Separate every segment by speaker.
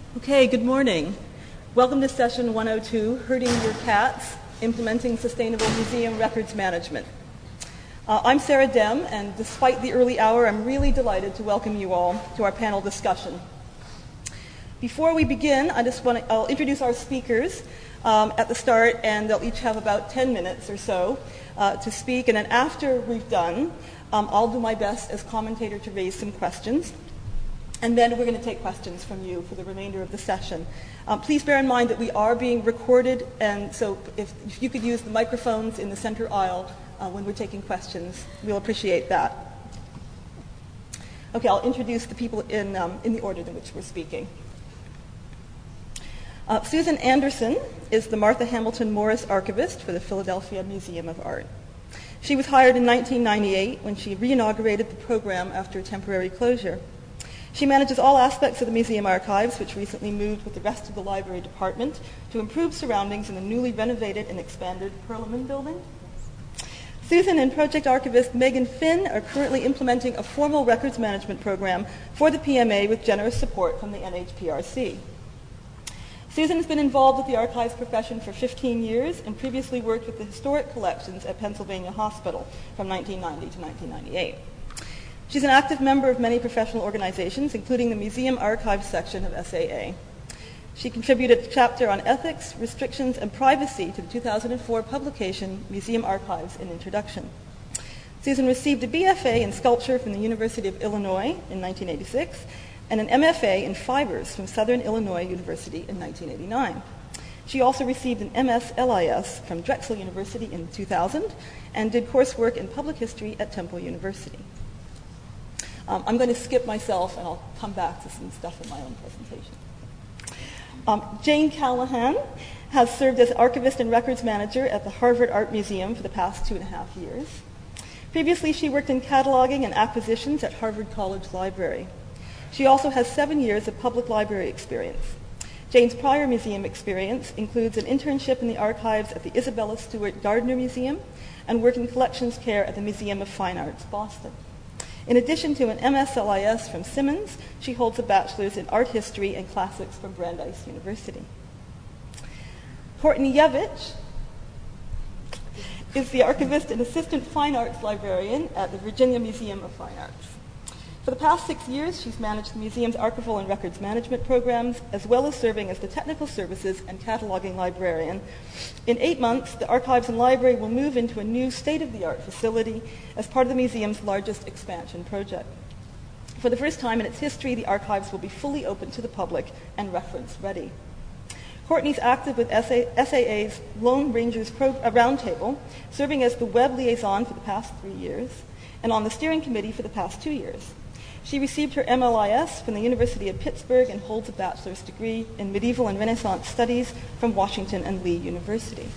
Speaker 1: Okay, good morning. Welcome to session 102, Herding Your Cats, Implementing Sustainable Museum Records Management. I'm Sarah Dem, and despite the early hour, I'm really delighted to welcome you all to our panel discussion. Before we begin, I'll introduce our speakers at the start, and they'll each have about 10 minutes or so to speak, and then after we've done, I'll do my best as commentator to raise some questions. And then we're going to take questions from you for the remainder of the session. Please bear in mind that we are being recorded, and so if you could use the microphones in the center aisle when we're taking questions, we'll appreciate that. Okay, I'll introduce the people in the order in which we're speaking. Susan Anderson is the Martha Hamilton Morris Archivist for the Philadelphia Museum of Art. She was hired in 1998 when she reinaugurated the program after a temporary closure. She manages all aspects of the museum archives, which recently moved with the rest of the library department to improve surroundings in the newly renovated and expanded Perelman building. Susan and project archivist Megan Finn are currently implementing a formal records management program for the PMA with generous support from the NHPRC. Susan has been involved with the archives profession for 15 years and previously worked with the historic collections at Pennsylvania Hospital from 1990 to 1998. She's an active member of many professional organizations, including the Museum Archives section of SAA. She contributed a chapter on ethics, restrictions, and privacy to the 2004 publication Museum Archives: An Introduction. Susan received a BFA in sculpture from the University of Illinois in 1986 and an MFA in fibers from Southern Illinois University in 1989. She also received an MS-LIS from Drexel University in 2000 and did coursework in public history at Temple University. I'm going to skip myself, and I'll come back to some stuff in my own presentation. Jane Callahan has served as archivist and records manager at the Harvard Art Museum for the past 2.5 years. Previously, she worked in cataloging and acquisitions at Harvard College Library. She also has 7 years of public library experience. Jane's prior museum experience includes an internship in the archives at the Isabella Stewart Gardner Museum and work in collections care at the Museum of Fine Arts, Boston. In addition to an MS-LIS from Simmons, she holds a bachelor's in art history and classics from Brandeis University. Courtney Yevich is the archivist and assistant fine arts librarian at the Virginia Museum of Fine Arts. For the past 6 years, she's managed the museum's archival and records management programs, as well as serving as the technical services and cataloging librarian. In 8 months, the archives and library will move into a new state-of-the-art facility as part of the museum's largest expansion project. For the first time in its history, the archives will be fully open to the public and reference-ready. Courtney's active with SAA's Lone Rangers Roundtable, serving as the web liaison for the past 3 years, and on the steering committee for the past 2 years. She received her MLIS from the University of Pittsburgh and holds a bachelor's degree in medieval and Renaissance studies from Washington and Lee University.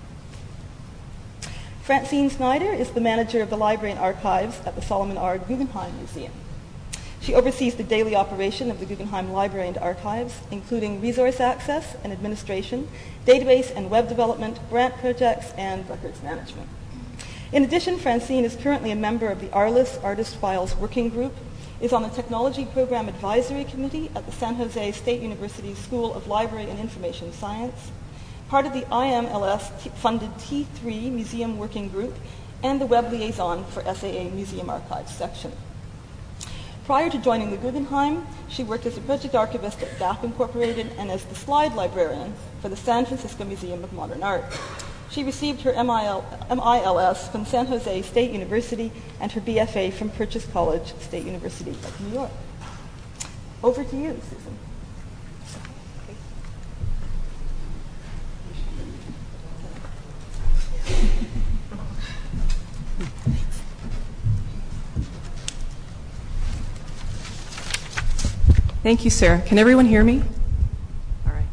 Speaker 1: Francine Snyder is the manager of the library and archives at the Solomon R. Guggenheim Museum. She oversees the daily operation of the Guggenheim Library and Archives, including resource access and administration, database and web development, grant projects, and records management. In addition, Francine is currently a member of the ARLIS Artist Files Working Group, is on the Technology Program Advisory Committee at the San Jose State University School of Library and Information Science, part of the IMLS-funded T3 Museum Working Group, and the web liaison for SAA Museum Archives section. Prior to joining the Guggenheim, she worked as a project archivist at DAP Incorporated and as the slide librarian for the San Francisco Museum of Modern Art. She received her MILS from San Jose State University and her BFA from Purchase College, State University of New York. Over to you, Susan.
Speaker 2: Thank you, Sarah. Can everyone hear me? All right.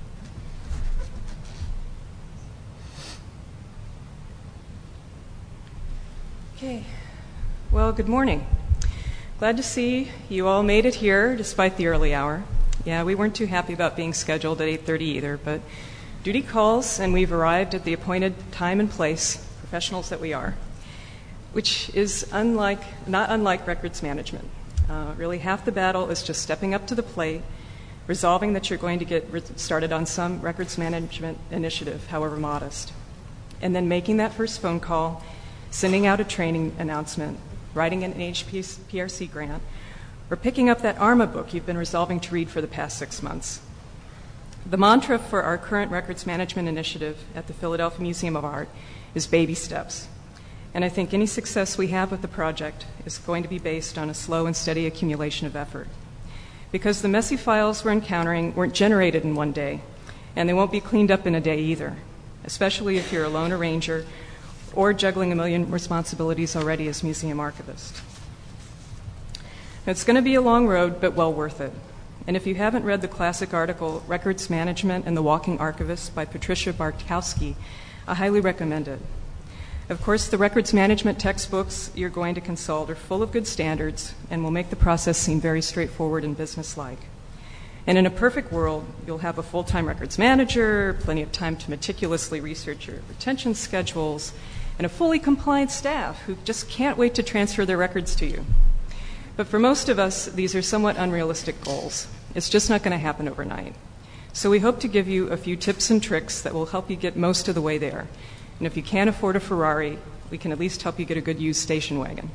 Speaker 2: Okay. Well, good morning. Glad to see you all made it here despite the early hour. Yeah, we weren't too happy about being scheduled at 8:30 either, but duty calls and we've arrived at the appointed time and place, professionals that we are, which is not unlike records management. Really half the battle is just stepping up to the plate, resolving that you're going to get started on some records management initiative, however modest, and then making that first phone call, sending out a training announcement, writing an NHPRC grant, or picking up that ARMA book you've been resolving to read for the past 6 months. The mantra for our current records management initiative at the Philadelphia Museum of Art is baby steps. And I think any success we have with the project is going to be based on a slow and steady accumulation of effort. Because the messy files we're encountering weren't generated in one day, and they won't be cleaned up in a day either, especially if you're a lone arranger or juggling a million responsibilities already as museum archivist. It's going to be a long road, but well worth it. And if you haven't read the classic article, Records Management and the Walking Archivist by Patricia Bartkowski, I highly recommend it. Of course, the records management textbooks you're going to consult are full of good standards and will make the process seem very straightforward and businesslike. And in a perfect world, you'll have a full-time records manager, plenty of time to meticulously research your retention schedules, and a fully compliant staff who just can't wait to transfer their records to you. But for most of us, these are somewhat unrealistic goals. It's just not going to happen overnight. So we hope to give you a few tips and tricks that will help you get most of the way there. And if you can't afford a Ferrari, we can at least help you get a good used station wagon.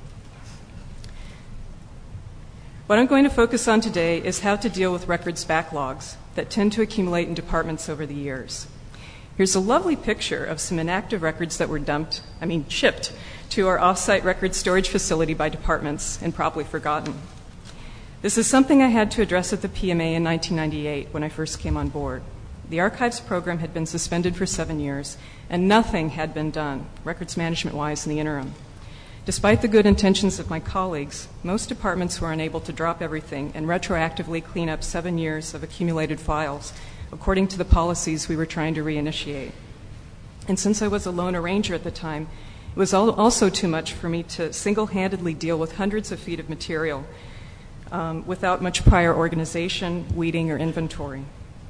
Speaker 2: What I'm going to focus on today is how to deal with records backlogs that tend to accumulate in departments over the years. Here's a lovely picture of some inactive records that were shipped to our off-site record storage facility by departments and probably forgotten. This is something I had to address at the PMA in 1998 when I first came on board. The archives program had been suspended for 7 years, and nothing had been done, records management-wise, in the interim. Despite the good intentions of my colleagues, most departments were unable to drop everything and retroactively clean up 7 years of accumulated files, according to the policies we were trying to reinitiate. And since I was a lone arranger at the time, it was also too much for me to single-handedly deal with hundreds of feet of material without much prior organization, weeding, or inventory.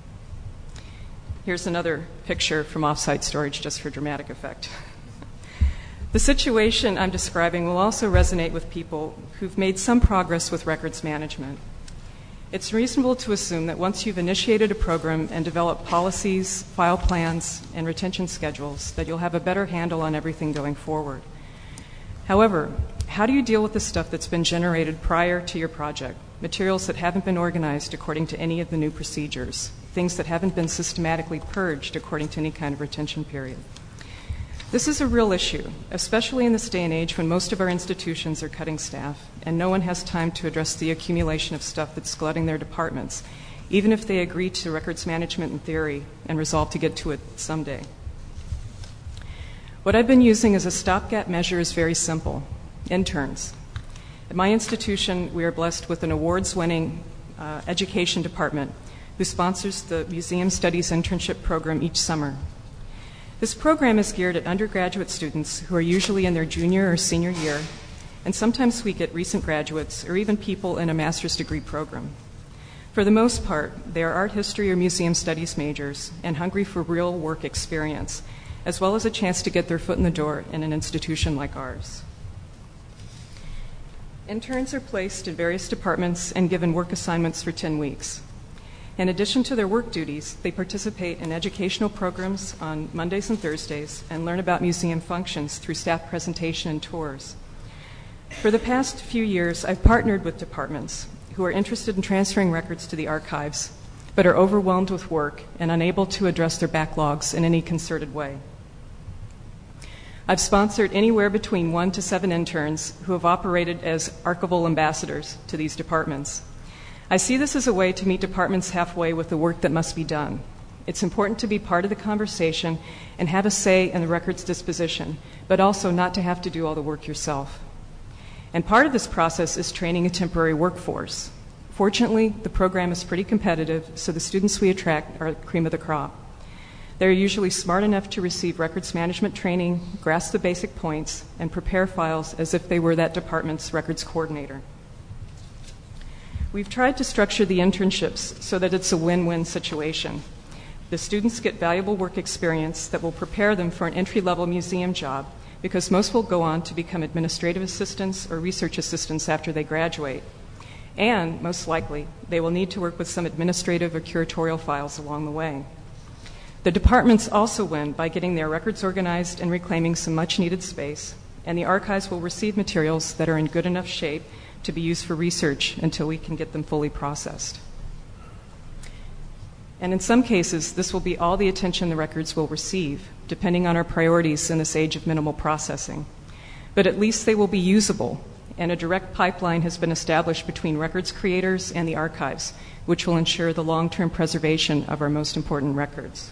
Speaker 2: Here's another picture from off-site storage just for dramatic effect. The situation I'm describing will also resonate with people who've made some progress with records management. It's reasonable to assume that once you've initiated a program and developed policies, file plans, and retention schedules, that you'll have a better handle on everything going forward. However, how do you deal with the stuff that's been generated prior to your project, materials that haven't been organized according to any of the new procedures, things that haven't been systematically purged according to any kind of retention period? This is a real issue, especially in this day and age when most of our institutions are cutting staff and no one has time to address the accumulation of stuff that's glutting their departments, even if they agree to records management in theory and resolve to get to it someday. What I've been using as a stopgap measure is very simple: interns. At my institution, we are blessed with an awards-winning education department who sponsors the Museum Studies internship program each summer. This program is geared at undergraduate students who are usually in their junior or senior year, and sometimes we get recent graduates or even people in a master's degree program. For the most part, they are art history or museum studies majors and hungry for real work experience, as well as a chance to get their foot in the door in an institution like ours. Interns are placed in various departments and given work assignments for 10 weeks. In addition to their work duties, they participate in educational programs on Mondays and Thursdays and learn about museum functions through staff presentation and tours. For the past few years, I've partnered with departments who are interested in transferring records to the archives, but are overwhelmed with work and unable to address their backlogs in any concerted way. I've sponsored anywhere between 1 to 7 interns who have operated as archival ambassadors to these departments. I see this as a way to meet departments halfway with the work that must be done. It's important to be part of the conversation and have a say in the record's disposition, but also not to have to do all the work yourself. And part of this process is training a temporary workforce. Fortunately, the program is pretty competitive, so the students we attract are the cream of the crop. They're usually smart enough to receive records management training, grasp the basic points, and prepare files as if they were that department's records coordinator. We've tried to structure the internships so that it's a win-win situation. The students get valuable work experience that will prepare them for an entry-level museum job, because most will go on to become administrative assistants or research assistants after they graduate. And, most likely, they will need to work with some administrative or curatorial files along the way. The departments also win by getting their records organized and reclaiming some much-needed space, and the archives will receive materials that are in good enough shape to be used for research until we can get them fully processed. And in some cases, this will be all the attention the records will receive, depending on our priorities in this age of minimal processing. But at least they will be usable, and a direct pipeline has been established between records creators and the archives, which will ensure the long-term preservation of our most important records.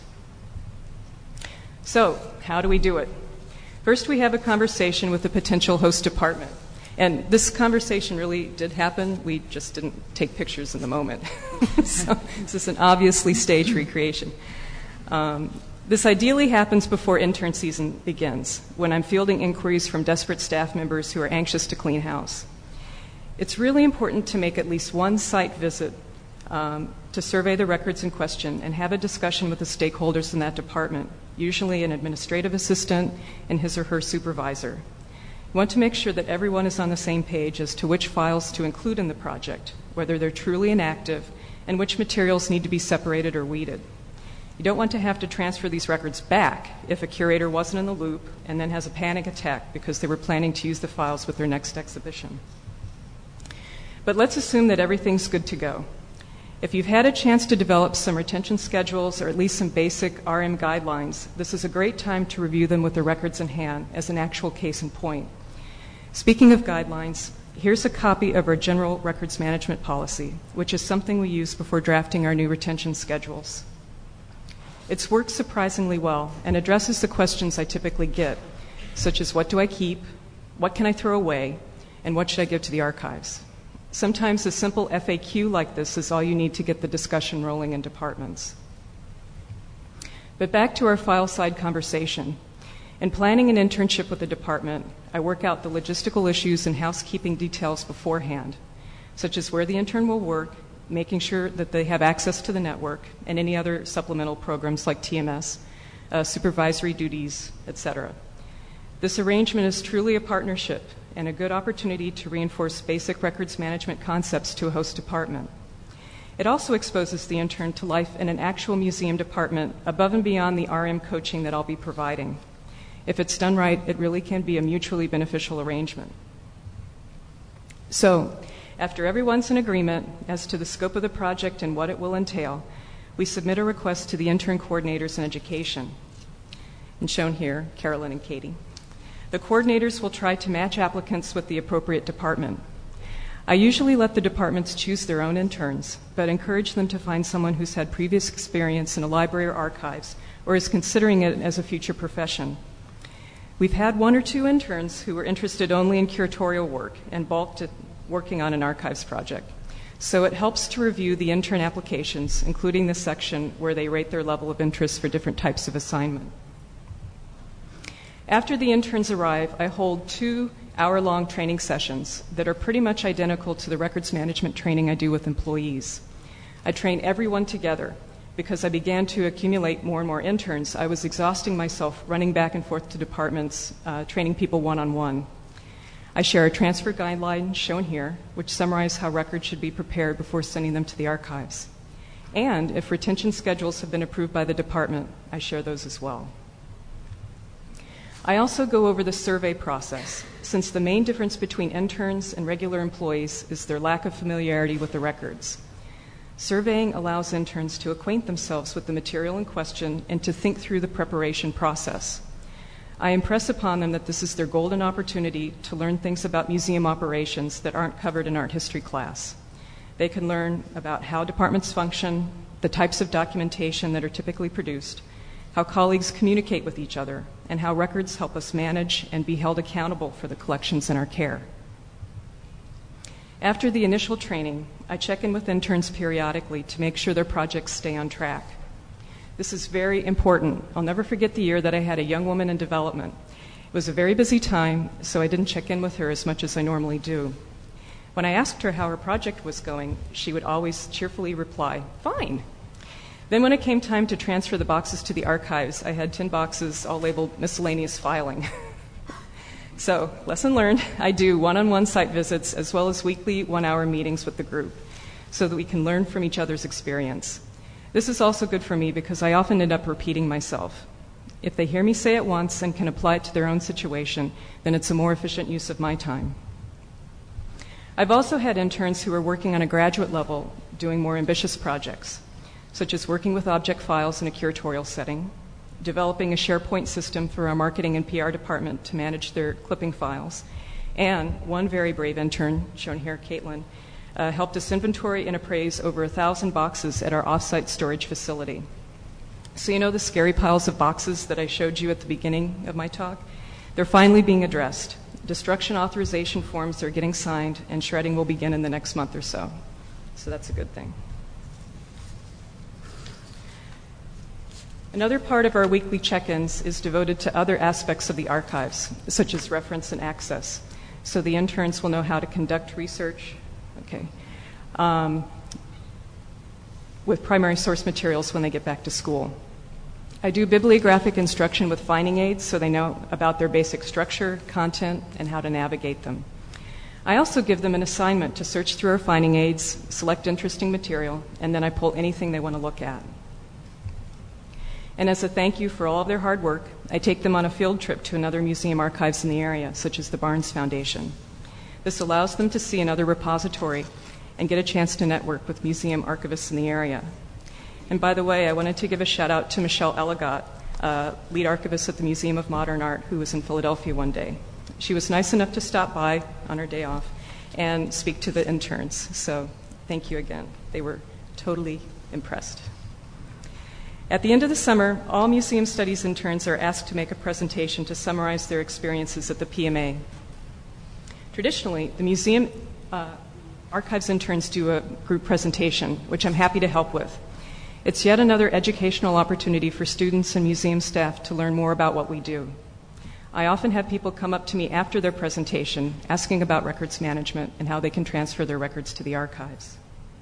Speaker 2: So, how do we do it? First, we have a conversation with the potential host department. And this conversation really did happen. We just didn't take pictures in the moment. So this is an obviously staged recreation. This ideally happens before intern season begins, when I'm fielding inquiries from desperate staff members who are anxious to clean house. It's really important to make at least one site visit to survey the records in question and have a discussion with the stakeholders in that department, usually an administrative assistant and his or her supervisor. You want to make sure that everyone is on the same page as to which files to include in the project, whether they're truly inactive, and which materials need to be separated or weeded. You don't want to have to transfer these records back if a curator wasn't in the loop and then has a panic attack because they were planning to use the files with their next exhibition. But let's assume that everything's good to go. If you've had a chance to develop some retention schedules or at least some basic RM guidelines, this is a great time to review them with the records in hand as an actual case in point. Speaking of guidelines, here's a copy of our General Records Management Policy, which is something we use before drafting our new retention schedules. It's worked surprisingly well and addresses the questions I typically get, such as what do I keep, what can I throw away, and what should I give to the archives. Sometimes a simple FAQ like this is all you need to get the discussion rolling in departments. But back to our file side conversation. In planning an internship with a department, I work out the logistical issues and housekeeping details beforehand, such as where the intern will work, making sure that they have access to the network, and any other supplemental programs like TMS, supervisory duties, etc. This arrangement is truly a partnership and a good opportunity to reinforce basic records management concepts to a host department. It also exposes the intern to life in an actual museum department above and beyond the RM coaching that I'll be providing. If it's done right, it really can be a mutually beneficial arrangement. So, after everyone's in agreement as to the scope of the project and what it will entail, we submit a request to the intern coordinators in education. And shown here, Carolyn and Katie. The coordinators will try to match applicants with the appropriate department. I usually let the departments choose their own interns, but encourage them to find someone who's had previous experience in a library or archives or is considering it as a future profession. We've had one or two interns who were interested only in curatorial work and balked at working on an archives project. So it helps to review the intern applications, including the section where they rate their level of interest for different types of assignment. After the interns arrive, I hold 2 hour-long training sessions that are pretty much identical to the records management training I do with employees. I train everyone together. Because I began to accumulate more and more interns, I was exhausting myself running back and forth to departments, training people one-on-one. I share a transfer guideline shown here, which summarize how records should be prepared before sending them to the archives. And if retention schedules have been approved by the department, I share those as well. I also go over the survey process, since the main difference between interns and regular employees is their lack of familiarity with the records. Surveying allows interns to acquaint themselves with the material in question and to think through the preparation process. I impress upon them that this is their golden opportunity to learn things about museum operations that aren't covered in art history class. They can learn about how departments function, the types of documentation that are typically produced, how colleagues communicate with each other, and how records help us manage and be held accountable for the collections in our care. After the initial training, I check in with interns periodically to make sure their projects stay on track. This is very important. I'll never forget the year that I had a young woman in development. It was a very busy time, so I didn't check in with her as much as I normally do. When I asked her how her project was going, she would always cheerfully reply, "Fine." Then when it came time to transfer the boxes to the archives, I had 10 boxes all labeled miscellaneous filing. So, lesson learned, I do one-on-one site visits as well as weekly one-hour meetings with the group so that we can learn from each other's experience. This is also good for me because I often end up repeating myself. If they hear me say it once and can apply it to their own situation, then it's a more efficient use of my time. I've also had interns who are working on a graduate level doing more ambitious projects, such as working with object files in a curatorial setting, developing a SharePoint system for our marketing and PR department to manage their clipping files, and one very brave intern, shown here, Caitlin, helped us inventory and appraise over 1,000 boxes at our off-site storage facility. So you know the scary piles of boxes that I showed you at the beginning of my talk? They're finally being addressed. Destruction authorization forms are getting signed, and shredding will begin in the next month or so. So that's a good thing. Another part of our weekly check-ins is devoted to other aspects of the archives, such as reference and access, so the interns will know how to conduct research with primary source materials when they get back to school. I do bibliographic instruction with finding aids so they know about their basic structure, content, and how to navigate them. I also give them an assignment to search through our finding aids, select interesting material, and then I pull anything they want to look at. And as a thank you for all of their hard work, I take them on a field trip to another museum archives in the area, such as the Barnes Foundation. This allows them to see another repository and get a chance to network with museum archivists in the area. And by the way, I wanted to give a shout out to Michelle Elligot, lead archivist at the Museum of Modern Art, who was in Philadelphia one day. She was nice enough to stop by on her day off and speak to the interns. So thank you again. They were totally impressed. At the end of the summer, all museum studies interns are asked to make a presentation to summarize their experiences at the PMA. Traditionally, the museum archives interns do a group presentation, which I'm happy to help with. It's yet another educational opportunity for students and museum staff to learn more about what we do. I often have people come up to me after their presentation asking about records management and how they can transfer their records to the archives.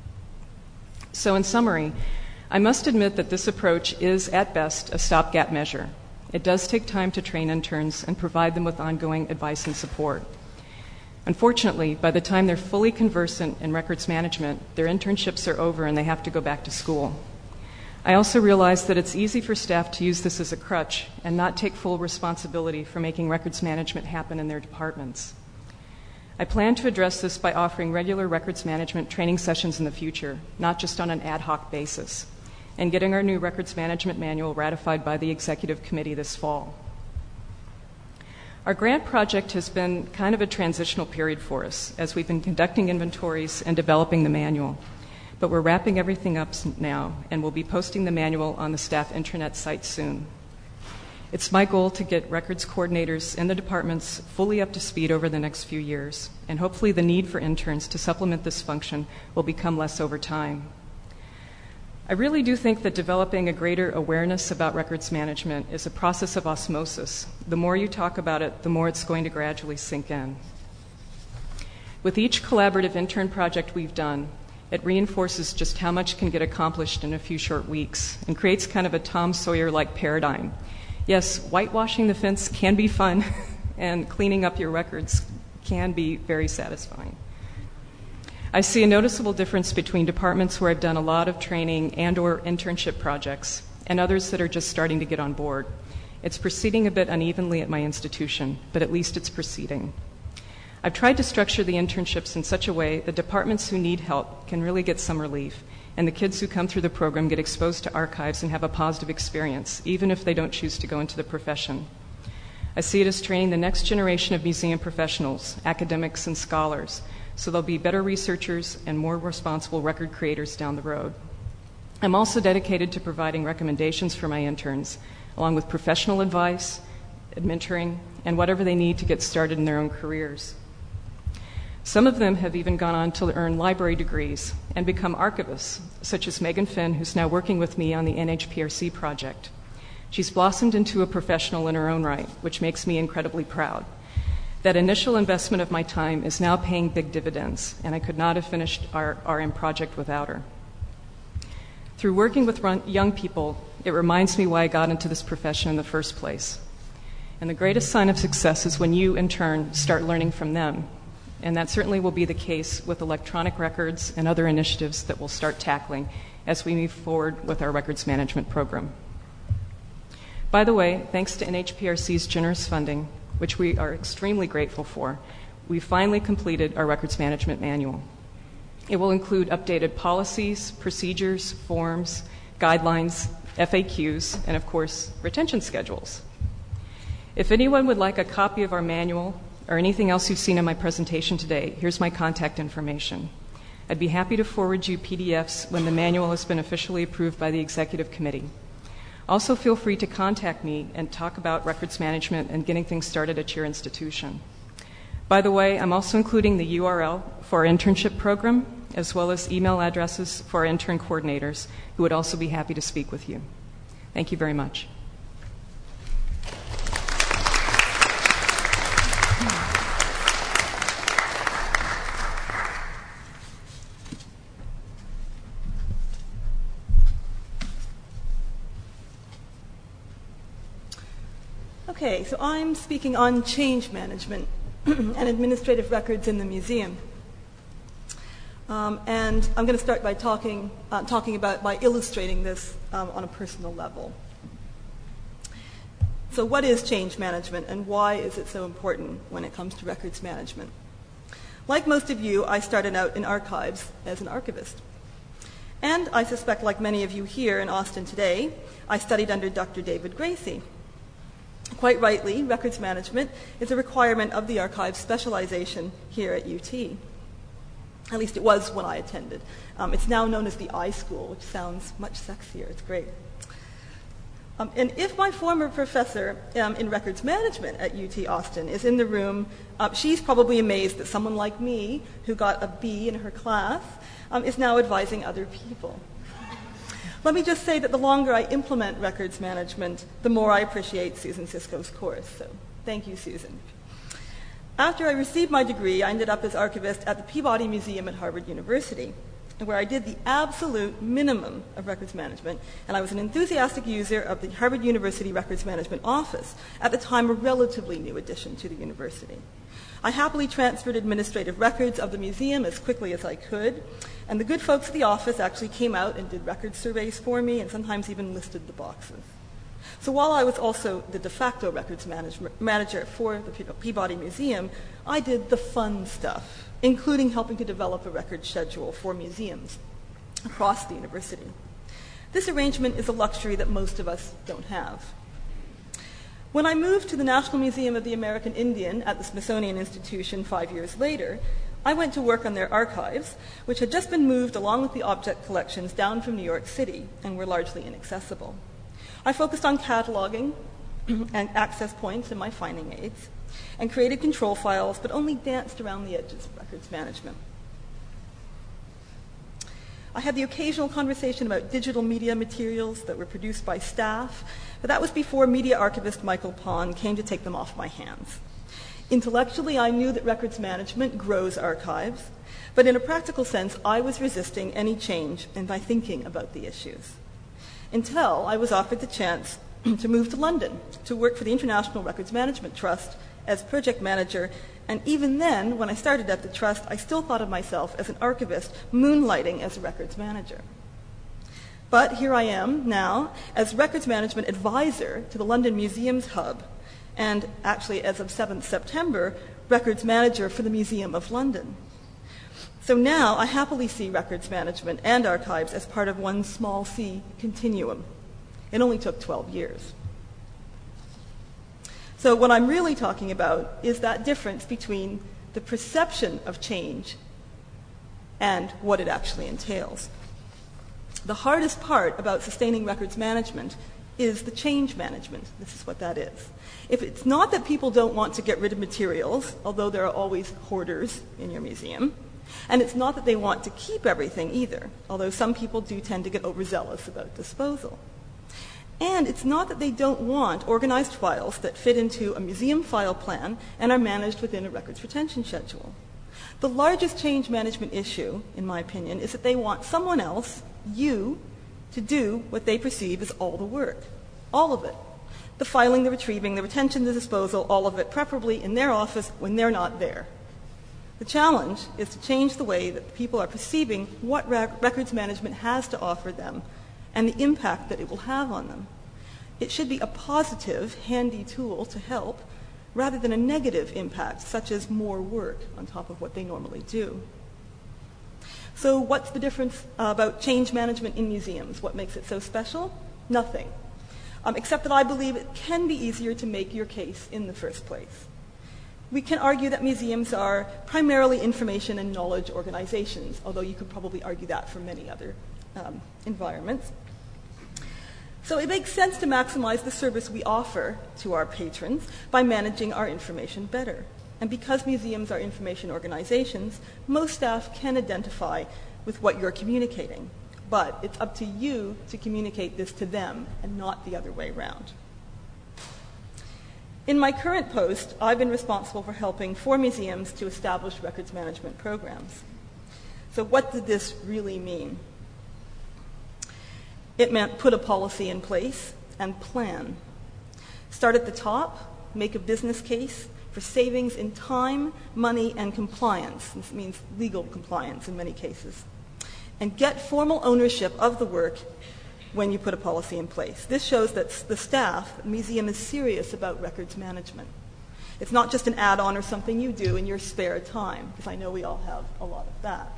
Speaker 2: So in summary, I must admit that this approach is, at best, a stopgap measure. It does take time to train interns and provide them with ongoing advice and support. Unfortunately, by the time they're fully conversant in records management, their internships are over and they have to go back to school. I also realize that it's easy for staff to use this as a crutch and not take full responsibility for making records management happen in their departments. I plan to address this by offering regular records management training sessions in the future, not just on an ad hoc basis, and getting our new records management manual ratified by the executive committee this fall. Our grant project has been kind of a transitional period for us as we've been conducting inventories and developing the manual. But we're wrapping everything up now, and we'll be posting the manual on the staff intranet site soon. It's my goal to get records coordinators in the departments fully up to speed over the next few years, and hopefully the need for interns to supplement this function will become less over time. I really do think that developing a greater awareness about records management is a process of osmosis. The more you talk about it, the more it's going to gradually sink in. With each collaborative intern project we've done, it reinforces just how much can get accomplished in a few short weeks and creates kind of a Tom Sawyer-like paradigm. Yes, whitewashing the fence can be fun, and cleaning up your records can be very satisfying. I see a noticeable difference between departments where I've done a lot of training and or internship projects and others that are just starting to get on board. It's proceeding a bit unevenly at my institution, but at least it's proceeding. I've tried to structure the internships in such a way that departments who need help can really get some relief, and the kids who come through the program get exposed to archives and have a positive experience, even if they don't choose to go into the profession. I see it as training the next generation of museum professionals, academics, and scholars, so they'll be better researchers and more responsible record creators down the road. I'm also dedicated to providing recommendations for my interns, along with professional advice, mentoring, and whatever they need to get started in their own careers. Some of them have even gone on to earn library degrees and become archivists, such as Megan Finn, who's now working with me on the NHPRC project. She's blossomed into a professional in her own right, which makes me incredibly proud. That initial investment of my time is now paying big dividends, and I could not have finished our RM project without her. Through working with young people, it reminds me why I got into this profession in the first place. And the greatest sign of success is when you, in turn, start learning from them. And that certainly will be the case with electronic records and other initiatives that we'll start tackling as we move forward with our records management program. By the way, thanks to NHPRC's generous funding, which we are extremely grateful for, we finally completed our records management manual. It will include updated policies, procedures, forms, guidelines, FAQs, and of course, retention schedules. If anyone would like a copy of our manual or anything else you've seen in my presentation today, here's my contact information. I'd be happy to forward you PDFs when the manual has been officially approved by the Executive Committee. Also, feel free to contact me and talk about records management and getting things started at your institution. By the way, I'm also including the URL for our internship program, as well as email addresses for our intern coordinators, who would also be happy to speak with you. Thank you very much.
Speaker 1: Okay, so I'm speaking on change management and administrative records in the museum. And I'm going to start by by illustrating this on a personal level. So what is change management and why is it so important when it comes to records management? Like most of you, I started out in archives as an archivist. And I suspect, like many of you here in Austin today, I studied under Dr. David Gracie. Quite rightly, records management is a requirement of the archives specialization here at UT. At least it was when I attended. It's now known as the iSchool, which sounds much sexier. It's great. And if my former professor in records management at UT Austin is in the room, she's probably amazed that someone like me, who got a B in her class, is now advising other people. Let me just say that the longer I implement records management, the more I appreciate Susan Sisko's course. So thank you, Susan. After I received my degree, I ended up as archivist at the Peabody Museum at Harvard University, where I did the absolute minimum of records management, and I was an enthusiastic user of the Harvard University Records Management Office, at the time a relatively new addition to the university. I happily transferred administrative records of the museum as quickly as I could, and the good folks at the office actually came out and did record surveys for me and sometimes even listed the boxes. So while I was also the de facto records manager for the Peabody Museum, I did the fun stuff, including helping to develop a record schedule for museums across the university. This arrangement is a luxury that most of us don't have. When I moved to the National Museum of the American Indian at the Smithsonian Institution 5 years later, I went to work on their archives, which had just been moved along with the object collections down from New York City and were largely inaccessible. I focused on cataloging and access points in my finding aids and created control files, but only danced around the edges of records management. I had the occasional conversation about digital media materials that were produced by staff, but that was before media archivist Michael Pond came to take them off my hands. Intellectually, I knew that records management grows archives, but in a practical sense, I was resisting any change in my thinking about the issues. Until I was offered the chance to move to London to work for the International Records Management Trust as project manager, and even then, when I started at the Trust, I still thought of myself as an archivist moonlighting as a records manager. But here I am now as records management advisor to the London Museums Hub, and actually as of 7th September, records manager for the Museum of London. So now I happily see records management and archives as part of one small C continuum. It only took 12 years. So what I'm really talking about is that difference between the perception of change and what it actually entails. The hardest part about sustaining records management is the change management. This is what that is. If it's not that people don't want to get rid of materials, although there are always hoarders in your museum, and it's not that they want to keep everything either, although some people do tend to get overzealous about disposal. And it's not that they don't want organized files that fit into a museum file plan and are managed within a records retention schedule. The largest change management issue, in my opinion, is that they want someone else, you, to do what they perceive as all the work, all of it. The filing, the retrieving, the retention, the disposal, all of it preferably in their office when they're not there. The challenge is to change the way that people are perceiving what records management has to offer them and the impact that it will have on them. It should be a positive, handy tool to help rather than a negative impact, such as more work on top of what they normally do. So what's the difference about change management in museums? What makes it so special? Nothing. Except that I believe it can be easier to make your case in the first place. We can argue that museums are primarily information and knowledge organizations, although you could probably argue that for many other environments. So it makes sense to maximize the service we offer to our patrons by managing our information better. And because museums are information organizations, most staff can identify with what you're communicating. But it's up to you to communicate this to them and not the other way around. In my current post, I've been responsible for helping 4 museums to establish records management programs. So what did this really mean? It meant put a policy in place and plan. Start at the top, make a business case for savings in time, money, and compliance. This means legal compliance in many cases. And get formal ownership of the work when you put a policy in place. This shows that the staff, the museum, is serious about records management. It's not just an add-on or something you do in your spare time, because I know we all have a lot of that.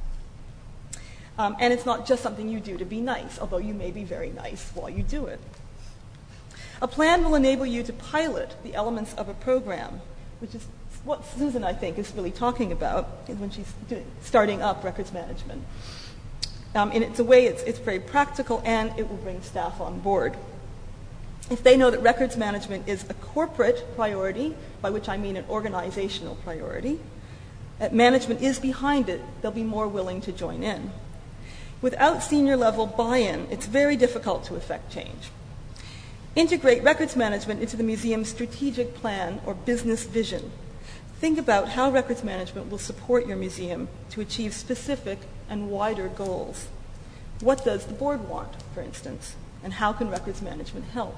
Speaker 1: And it's not just something you do to be nice, although you may be very nice while you do it. A plan will enable you to pilot the elements of a program, which is what Susan, I think, is really talking about when she's starting up records management. In it's a way, it's very practical, and it will bring staff on board. If they know that records management is a corporate priority, by which I mean an organizational priority, that management is behind it, they'll be more willing to join in. Without senior level buy-in, it's very difficult to effect change. Integrate records management into the museum's strategic plan or business vision. Think about how records management will support your museum to achieve specific and wider goals. What does the board want, for instance, and how can records management help?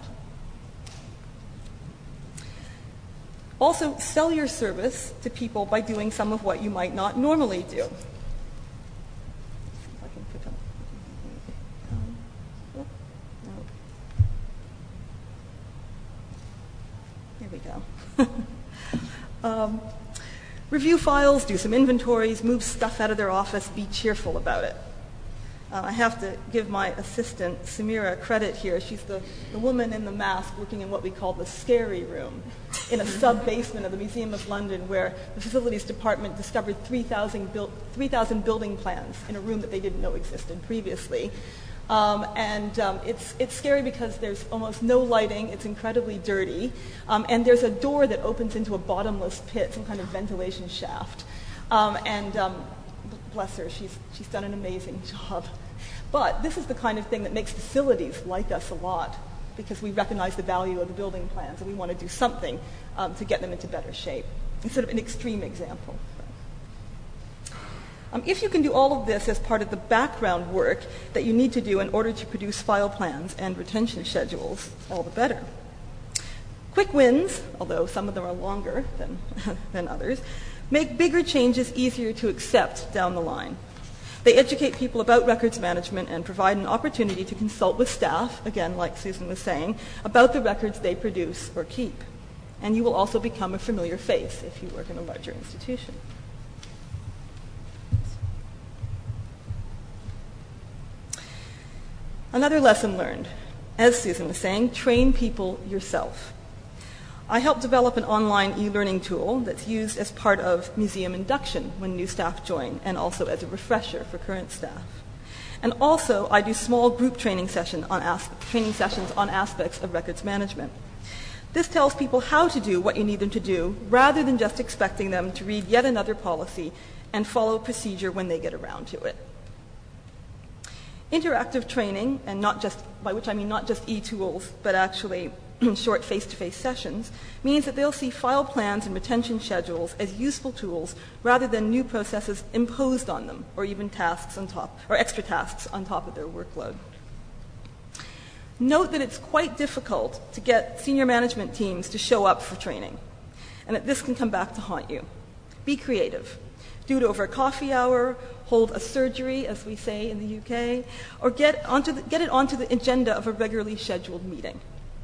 Speaker 1: Also, sell your service to people by doing some of what you might not normally do. If I can pick up. There we go. Review files, do some inventories, move stuff out of their office, be cheerful about it. I have to give my assistant, Samira, credit here. She's the woman in the mask working in what we call the scary room in a sub-basement of the Museum of London, where the facilities department discovered 3,000 building plans in a room that they didn't know existed previously. It's scary because there's almost no lighting, it's incredibly dirty, and there's a door that opens into a bottomless pit, some kind of ventilation shaft. Bless her, she's done an amazing job. But this is the kind of thing that makes facilities like us a lot, because we recognize the value of the building plans and we want to do something to get them into better shape. It's sort of an extreme example. If you can do all of this as part of the background work that you need to do in order to produce file plans and retention schedules, all the better. Quick wins, although some of them are longer than others, make bigger changes easier to accept down the line. They educate people about records management and provide an opportunity to consult with staff, again, like Susan was saying, about the records they produce or keep. And you will also become a familiar face if you work in a larger institution. Another lesson learned, as Susan was saying, train people yourself. I helped develop an online e-learning tool that's used as part of museum induction when new staff join, and also as a refresher for current staff. And also, I do small group training sessions on aspects of records management. This tells people how to do what you need them to do, rather than just expecting them to read yet another policy and follow procedure when they get around to it. Interactive training, and not just, by which I mean not just e-tools, but actually short face-to-face sessions, means that they'll see file plans and retention schedules as useful tools rather than new processes imposed on them, or even tasks on top, or extra tasks on top of their workload. Note that it's quite difficult to get senior management teams to show up for training, and that this can come back to haunt you. Be creative. Do it over a coffee hour, hold a surgery, as we say in the UK, or get it onto the agenda of a regularly scheduled meeting.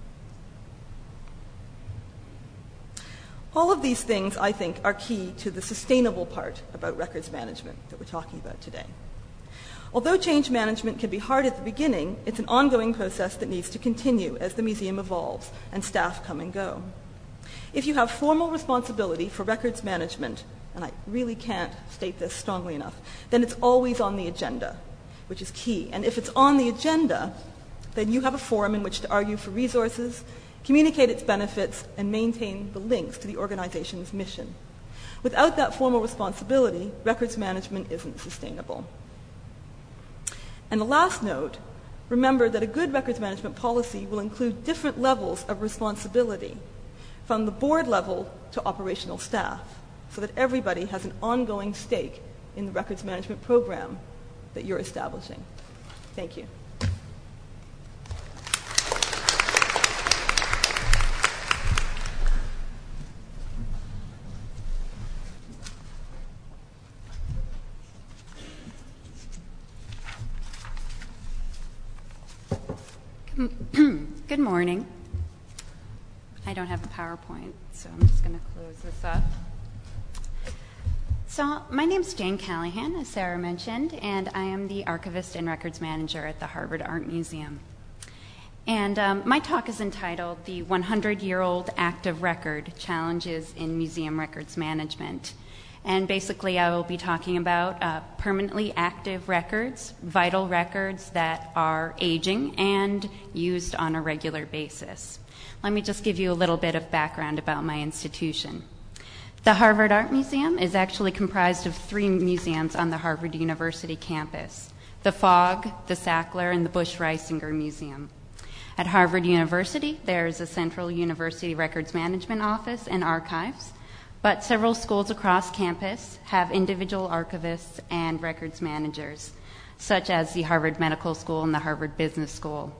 Speaker 1: All of these things, I think, are key to the sustainable part about records management that we're talking about today. Although change management can be hard at the beginning, it's an ongoing process that needs to continue as the museum evolves and staff come and go. If you have formal responsibility for records management, and I really can't state this strongly enough, then it's always on the agenda, which is key. And if it's on the agenda, then you have a forum in which to argue for resources, communicate its benefits, and maintain the links to the organization's mission. Without that formal responsibility, records management isn't sustainable. And the last note, remember that a good records management policy will include different levels of responsibility, from the board level to operational staff, so that everybody has an ongoing stake in the records management program that you're establishing. Thank you.
Speaker 3: Good morning. I don't have a PowerPoint, so I'm just going to close this up. So my name's Jane Callahan, as Sarah mentioned, and I am the archivist and records manager at the Harvard Art Museum. And my talk is entitled The 100-Year-Old Active Record Challenges in Museum Records Management. And basically I will be talking about permanently active records, vital records that are aging and used on a regular basis. Let me just give you a little bit of background about my institution. The Harvard Art Museum is actually comprised of 3 museums on the Harvard University campus: the Fogg, the Sackler, and the Bush-Reisinger Museum. At Harvard University, there is a Central University Records Management Office and archives, but several schools across campus have individual archivists and records managers, such as the Harvard Medical School and the Harvard Business School.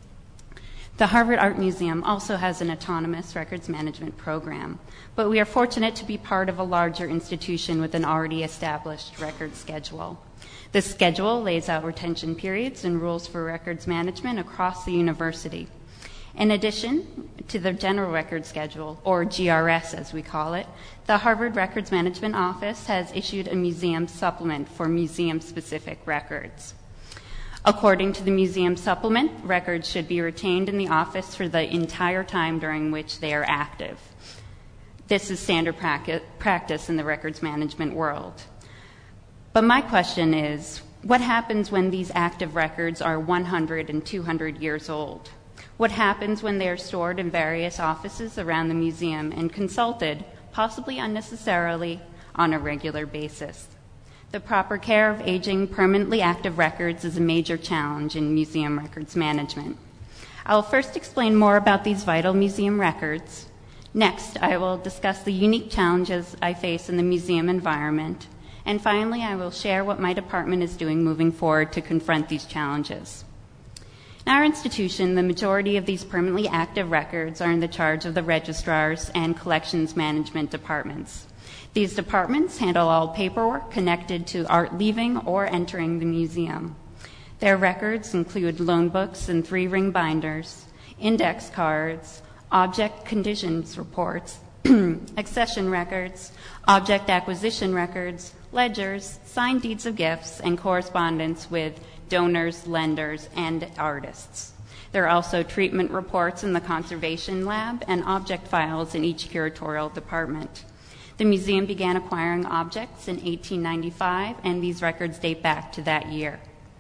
Speaker 3: The Harvard Art Museum also has an autonomous records management program, but we are fortunate to be part of a larger institution with an already established record schedule. This schedule lays out retention periods and rules for records management across the university. In addition to the General Record Schedule, or GRS as we call it, the Harvard Records Management Office has issued a museum supplement for museum-specific records. According to the museum supplement, records should be retained in the office for the entire time during which they are active. This is standard practice in the records management world. But my question is, what happens when these active records are 100 and 200 years old? What happens when they are stored in various offices around the museum and consulted, possibly unnecessarily, on a regular basis? The proper care of aging, permanently active records is a major challenge in museum records management. I will first explain more about these vital museum records. Next, I will discuss the unique challenges I face in the museum environment. And finally, I will share what my department is doing moving forward to confront these challenges. In our institution, the majority of these permanently active records are in the charge of the registrars and collections management departments. These departments handle all paperwork connected to art leaving or entering the museum. Their records include loan books and 3-ring binders, index cards, object conditions reports, accession records, object acquisition records, ledgers, signed deeds of gifts, and correspondence with donors, lenders, and artists. There are also treatment reports in the conservation lab and object files in each curatorial department. The museum began acquiring objects in 1895, and these records date back to that year.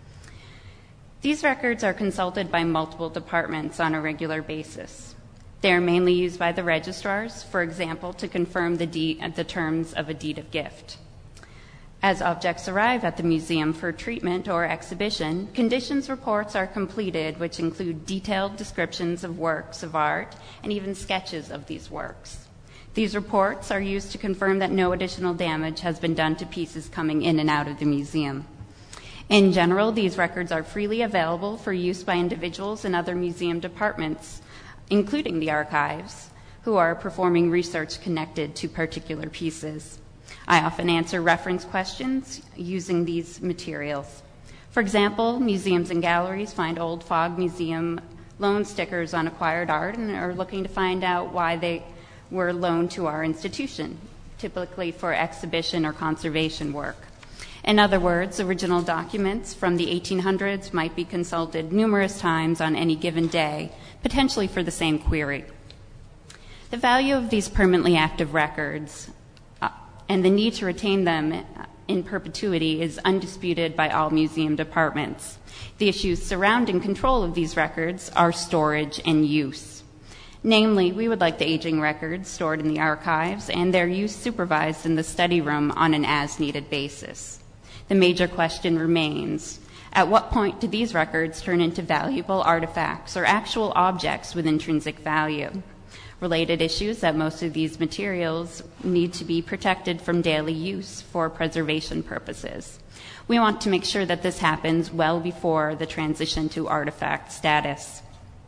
Speaker 3: These records are consulted by multiple departments on a regular basis. They are mainly used by the registrars, for example, to confirm the terms of a deed of gift. As objects arrive at the museum for treatment or exhibition, conditions reports are completed, which include detailed descriptions of works of art and even sketches of these works. These reports are used to confirm that no additional damage has been done to pieces coming in and out of the museum. In general, these records are freely available for use by individuals and other museum departments, including the archives, who are performing research connected to particular pieces. I often answer reference questions using these materials. For example, museums and galleries find old Fogg Museum loan stickers on acquired art and are looking to find out why they were loaned to our institution, typically for exhibition or conservation work. In other words, original documents from the 1800s might be consulted numerous times on any given day, potentially for the same query. The value of these permanently active records and the need to retain them in perpetuity is undisputed by all museum departments. The issues surrounding control of these records are storage and use. Namely, we would like the aging records stored in the archives and their use supervised in the study room on an as-needed basis. The major question remains, at what point do these records turn into valuable artifacts or actual objects with intrinsic value? Related issues that most of these materials need to be protected from daily use for preservation purposes. We want to make sure that this happens well before the transition to artifact status.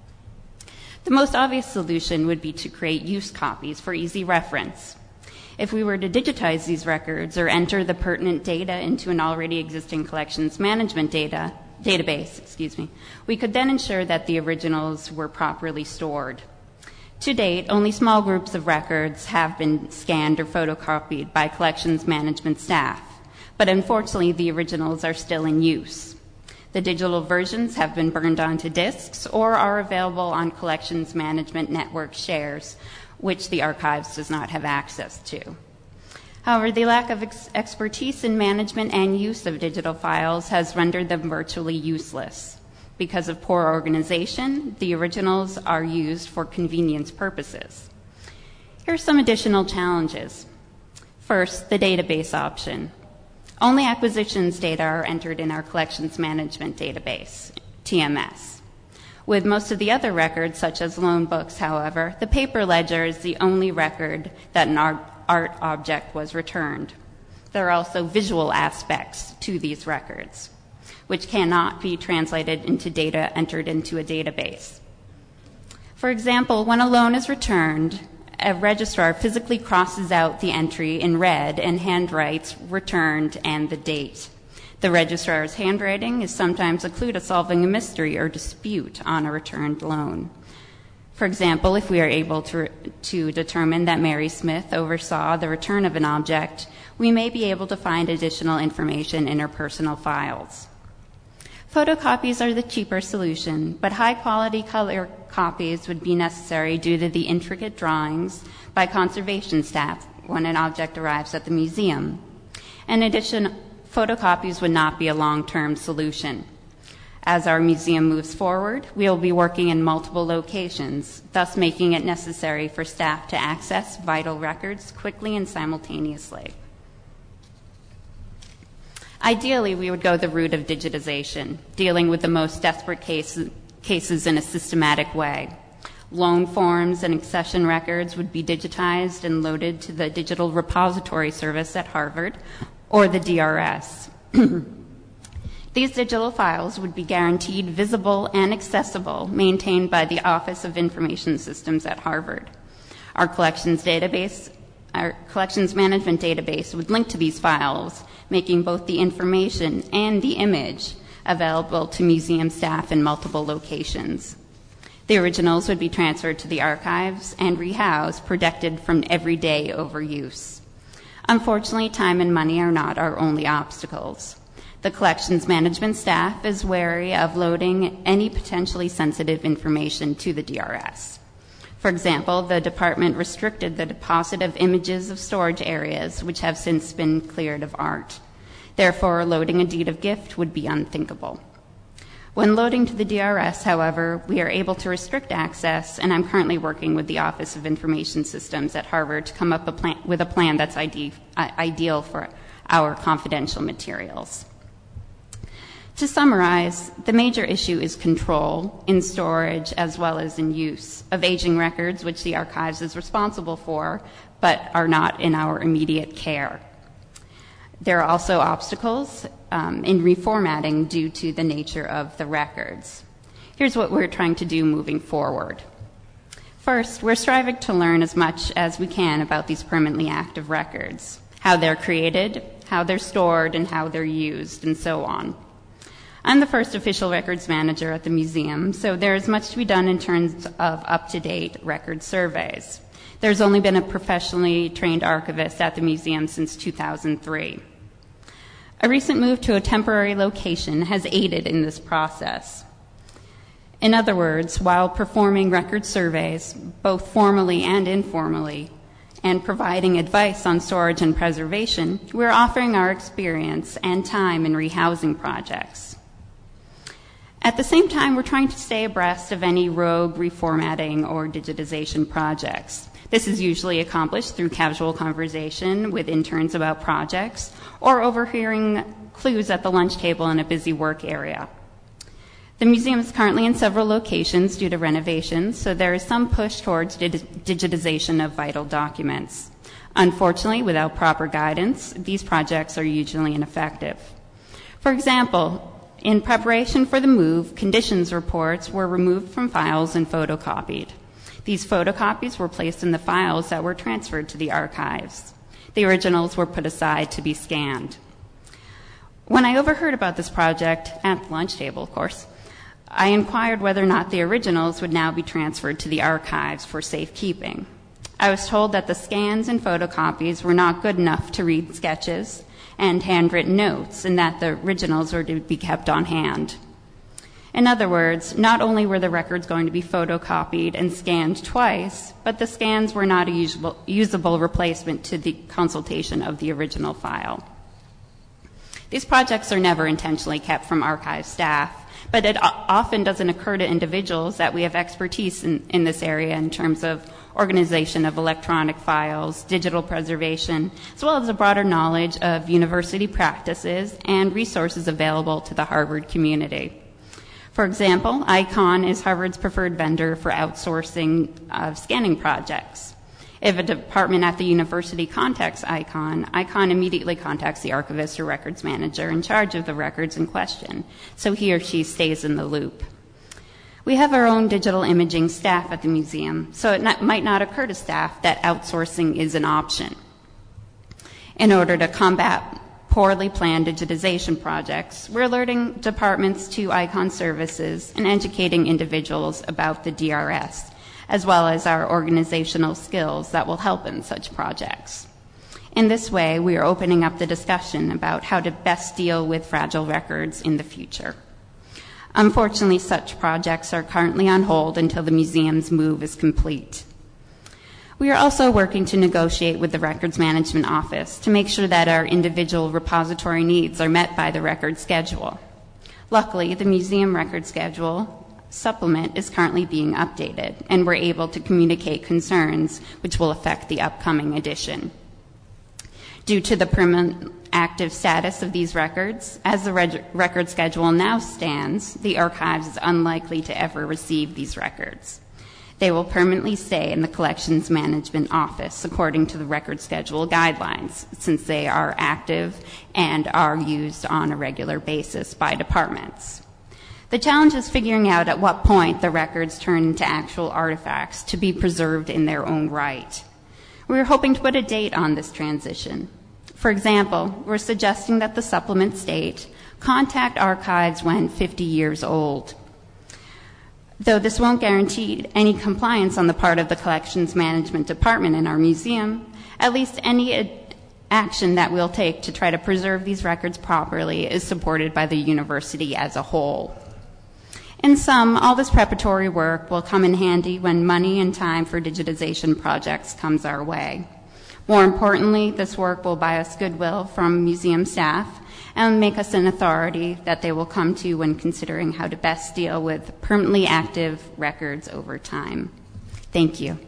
Speaker 3: The most obvious solution would be to create use copies for easy reference. If we were to digitize these records or enter the pertinent data into an already existing collections management database, we could then ensure that the originals were properly stored. To date, only small groups of records have been scanned or photocopied by collections management staff, but unfortunately the originals are still in use. The digital versions have been burned onto disks or are available on collections management network shares, which the archives does not have access to. However, the lack of expertise in management and use of digital files has rendered them virtually useless. Because of poor organization, the originals are used for convenience purposes. Here are some additional challenges. First, the database option. Only acquisitions data are entered in our collections management database, TMS. With most of the other records, such as loan books, however, the paper ledger is the only record that an art object was returned. There are also visual aspects to these records, which cannot be translated into data entered into a database. For example, when a loan is returned, a registrar physically crosses out the entry in red and handwrites returned and the date. The registrar's handwriting is sometimes a clue to solving a mystery or dispute on a returned loan. For example, if we are able to determine that Mary Smith oversaw the return of an object, we may be able to find additional information in her personal files. Photocopies are the cheaper solution, but high-quality color copies would be necessary due to the intricate drawings by conservation staff when an object arrives at the museum. In addition, photocopies would not be a long-term solution. As our museum moves forward, we will be working in multiple locations, thus making it necessary for staff to access vital records quickly and simultaneously. Ideally, we would go the route of digitization, dealing with the most desperate cases in a systematic way. Loan forms and accession records would be digitized and loaded to the Digital Repository Service at Harvard, or the DRS. These digital files would be guaranteed visible and accessible, maintained by the Office of Information Systems at Harvard. Our collections management database would link to these files, making both the information and the image available to museum staff in multiple locations. The originals would be transferred to the archives and rehoused, protected from everyday overuse. Unfortunately, time and money are not our only obstacles. The collections management staff is wary of loading any potentially sensitive information to the DRS. For example, the department restricted the deposit of images of storage areas, which have since been cleared of art. Therefore, loading a deed of gift would be unthinkable. When loading to the DRS, however, we are able to restrict access, and I'm currently working with the Office of Information Systems at Harvard to come up with a plan that's ideal for our confidential materials. To summarize, the major issue is control in storage as well as in use of aging records, which the archives is responsible for, but are not in our immediate care. There are also obstacles in reformatting due to the nature of the records. Here's what we're trying to do moving forward. First, we're striving to learn as much as we can about these permanently active records, how they're created, how they're stored, and how they're used, and so on. I'm the first official records manager at the museum, so there is much to be done in terms of up-to-date record surveys. There's only been a professionally trained archivist at the museum since 2003. A recent move to a temporary location has aided in this process. In other words, while performing record surveys, both formally and informally, and providing advice on storage and preservation, we're offering our experience and time in rehousing projects. At the same time, we're trying to stay abreast of any rogue reformatting or digitization projects. This is usually accomplished through casual conversation with interns about projects or overhearing clues at the lunch table in a busy work area. The museum is currently in several locations due to renovations, so there is some push towards digitization of vital documents. Unfortunately, without proper guidance, these projects are usually ineffective. For example, in preparation for the move, conditions reports were removed from files and photocopied. These photocopies were placed in the files that were transferred to the archives. The originals were put aside to be scanned. When I overheard about this project, at the lunch table, of course, I inquired whether or not the originals would now be transferred to the archives for safekeeping. I was told that the scans and photocopies were not good enough to read sketches and handwritten notes, and that the originals were to be kept on hand. In other words, not only were the records going to be photocopied and scanned twice, but the scans were not a usable replacement to the consultation of the original file. These projects are never intentionally kept from archive staff, but it often doesn't occur to individuals that we have expertise in this area in terms of organization of electronic files, digital preservation, as well as a broader knowledge of university practices and resources available to the Harvard community. For example, ICON is Harvard's preferred vendor for outsourcing of scanning projects. If a department at the university contacts ICON, ICON immediately contacts the archivist or records manager in charge of the records in question, so he or she stays in the loop. We have our own digital imaging staff at the museum, so it might not occur to staff that outsourcing is an option. In order to combat poorly planned digitization projects, we're alerting departments to ICON services and educating individuals about the DRS, as well as our organizational skills that will help in such projects. In this way, we are opening up the discussion about how to best deal with fragile records in the future. Unfortunately, such projects are currently on hold until the museum's move is complete. We are also working to negotiate with the Records Management Office to make sure that our individual repository needs are met by the record schedule. Luckily, the museum record schedule supplement is currently being updated, and we're able to communicate concerns which will affect the upcoming edition. Due to the permanent active status of these records, as the record schedule now stands, the archives is unlikely to ever receive these records. They will permanently stay in the Collections Management Office according to the record schedule guidelines, since they are active and are used on a regular basis by departments. The challenge is figuring out at what point the records turn into actual artifacts to be preserved in their own right. We're hoping to put a date on this transition. For example, we're suggesting that the supplement state contact archives when 50 years old. Though this won't guarantee any compliance on the part of the Collections Management Department in our museum, at least any action that we'll take to try to preserve these records properly is supported by the university as a whole. In sum, all this preparatory work will come in handy when money and time for digitization projects comes our way. More importantly, this work will buy us goodwill from museum staff and make us an authority that they will come to when considering how to best deal with permanently active records over time. Thank you.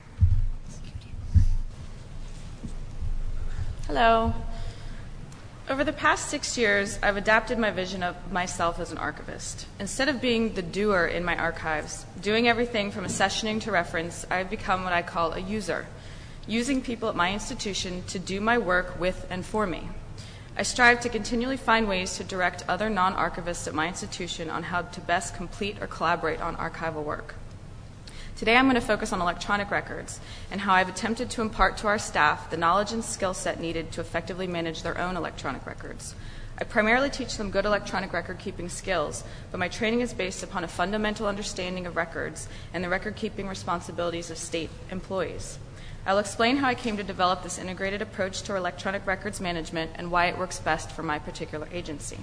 Speaker 4: Hello. Over the past 6 years, I've adapted my vision of myself as an archivist. Instead of being the doer in my archives, doing everything from accessioning to reference, I've become what I call a user, using people at my institution to do my work with and for me. I strive to continually find ways to direct other non-archivists at my institution on how to best complete or collaborate on archival work. Today I'm going to focus on electronic records and how I've attempted to impart to our staff the knowledge and skill set needed to effectively manage their own electronic records. I primarily teach them good electronic record-keeping skills, but my training is based upon a fundamental understanding of records and the record-keeping responsibilities of state employees. I'll explain how I came to develop this integrated approach to electronic records management and why it works best for my particular agency.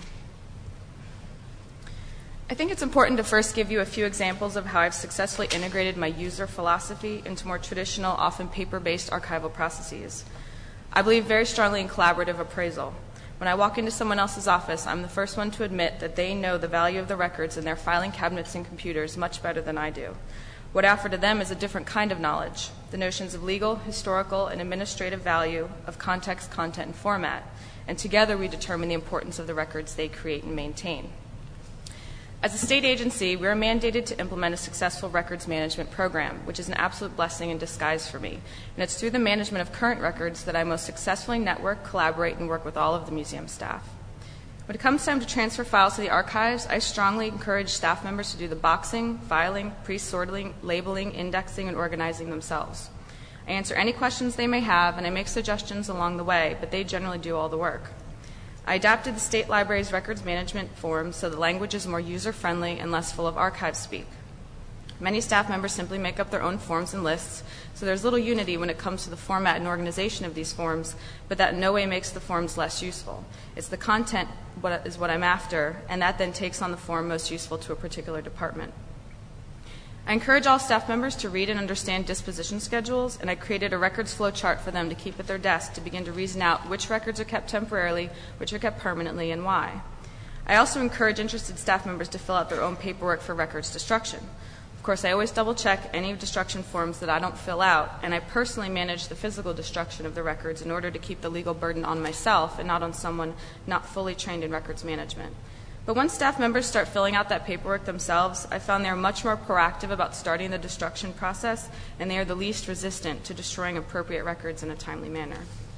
Speaker 4: I think it's important to first give you a few examples of how I've successfully integrated my user philosophy into more traditional, often paper-based archival processes. I believe very strongly in collaborative appraisal. When I walk into someone else's office, I'm the first one to admit that they know the value of the records in their filing cabinets and computers much better than I do. What I offer to them is a different kind of knowledge, the notions of legal, historical, and administrative value of context, content, and format, and together we determine the importance of the records they create and maintain. As a state agency, we are mandated to implement a successful records management program, which is an absolute blessing in disguise for me. And it's through the management of current records that I most successfully network, collaborate, and work with all of the museum staff. When it comes time to transfer files to the archives, I strongly encourage staff members to do the boxing, filing, pre-sorting, labeling, indexing, and organizing themselves. I answer any questions they may have, and I make suggestions along the way, but they generally do all the work. I adapted the State Library's records management forms so the language is more user-friendly and less full of archive speak. Many staff members simply make up their own forms and lists, so there's little unity when it comes to the format and organization of these forms, but that in no way makes the forms less useful. It's the content is what I'm after, and that then takes on the form most useful to a particular department. I encourage all staff members to read and understand disposition schedules, and I created a records flow chart for them to keep at their desk to begin to reason out which records are kept temporarily, which are kept permanently, and why. I also encourage interested staff members to fill out their own paperwork for records destruction. Of course, I always double-check any destruction forms that I don't fill out, and I personally manage the physical destruction of the records in order to keep the legal burden on myself and not on someone not fully trained in records management. But once staff members start filling out that paperwork themselves, I found they are much more proactive about starting the destruction process, and they are the least resistant to destroying appropriate records in a timely manner.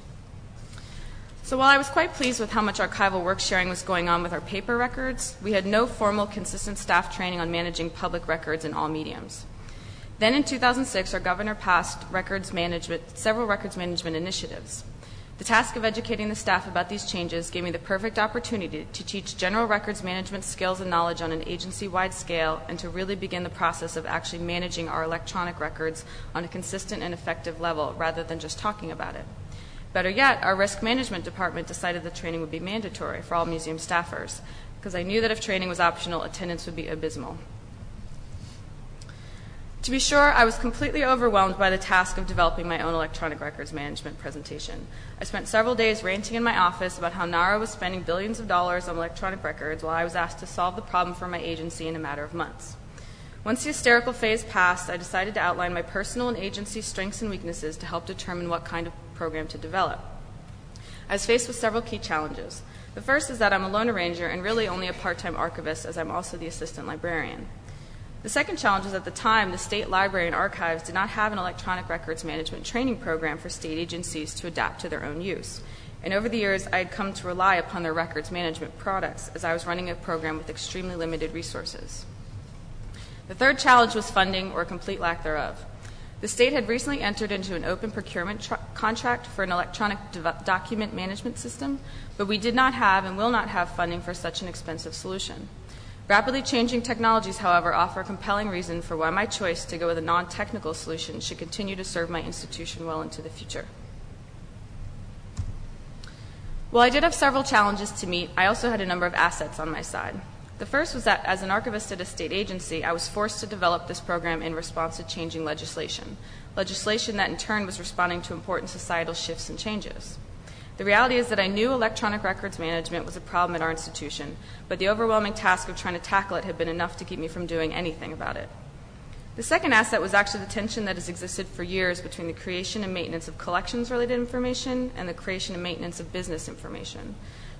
Speaker 4: So while I was quite pleased with how much archival work sharing was going on with our paper records, we had no formal, consistent staff training on managing public records in all mediums. Then in 2006, our governor passed several records management initiatives. The task of educating the staff about these changes gave me the perfect opportunity to teach general records management skills and knowledge on an agency-wide scale and to really begin the process of actually managing our electronic records on a consistent and effective level rather than just talking about it. Better yet, our risk management department decided that training would be mandatory for all museum staffers because I knew that if training was optional, attendance would be abysmal. To be sure, I was completely overwhelmed by the task of developing my own electronic records management presentation. I spent several days ranting in my office about how NARA was spending billions of dollars on electronic records while I was asked to solve the problem for my agency in a matter of months. Once the hysterical phase passed, I decided to outline my personal and agency strengths and weaknesses to help determine what kind of program to develop. I was faced with several key challenges. The first is that I'm a lone arranger and really only a part-time archivist, as I'm also the assistant librarian. The second challenge is at the time, the State Library and Archives did not have an electronic records management training program for state agencies to adapt to their own use. And over the years, I had come to rely upon their records management products as I was running a program with extremely limited resources. The third challenge was funding or complete lack thereof. The state had recently entered into an open procurement contract for an electronic document management system, but we did not have and will not have funding for such an expensive solution. Rapidly changing technologies, however, offer a compelling reason for why my choice to go with a non-technical solution should continue to serve my institution well into the future. While I did have several challenges to meet, I also had a number of assets on my side. The first was that as an archivist at a state agency, I was forced to develop this program in response to changing legislation that in turn was responding to important societal shifts and changes. The reality is that I knew electronic records management was a problem at our institution, but the overwhelming task of trying to tackle it had been enough to keep me from doing anything about it. The second asset was actually the tension that has existed for years between the creation and maintenance of collections-related information and the creation and maintenance of business information.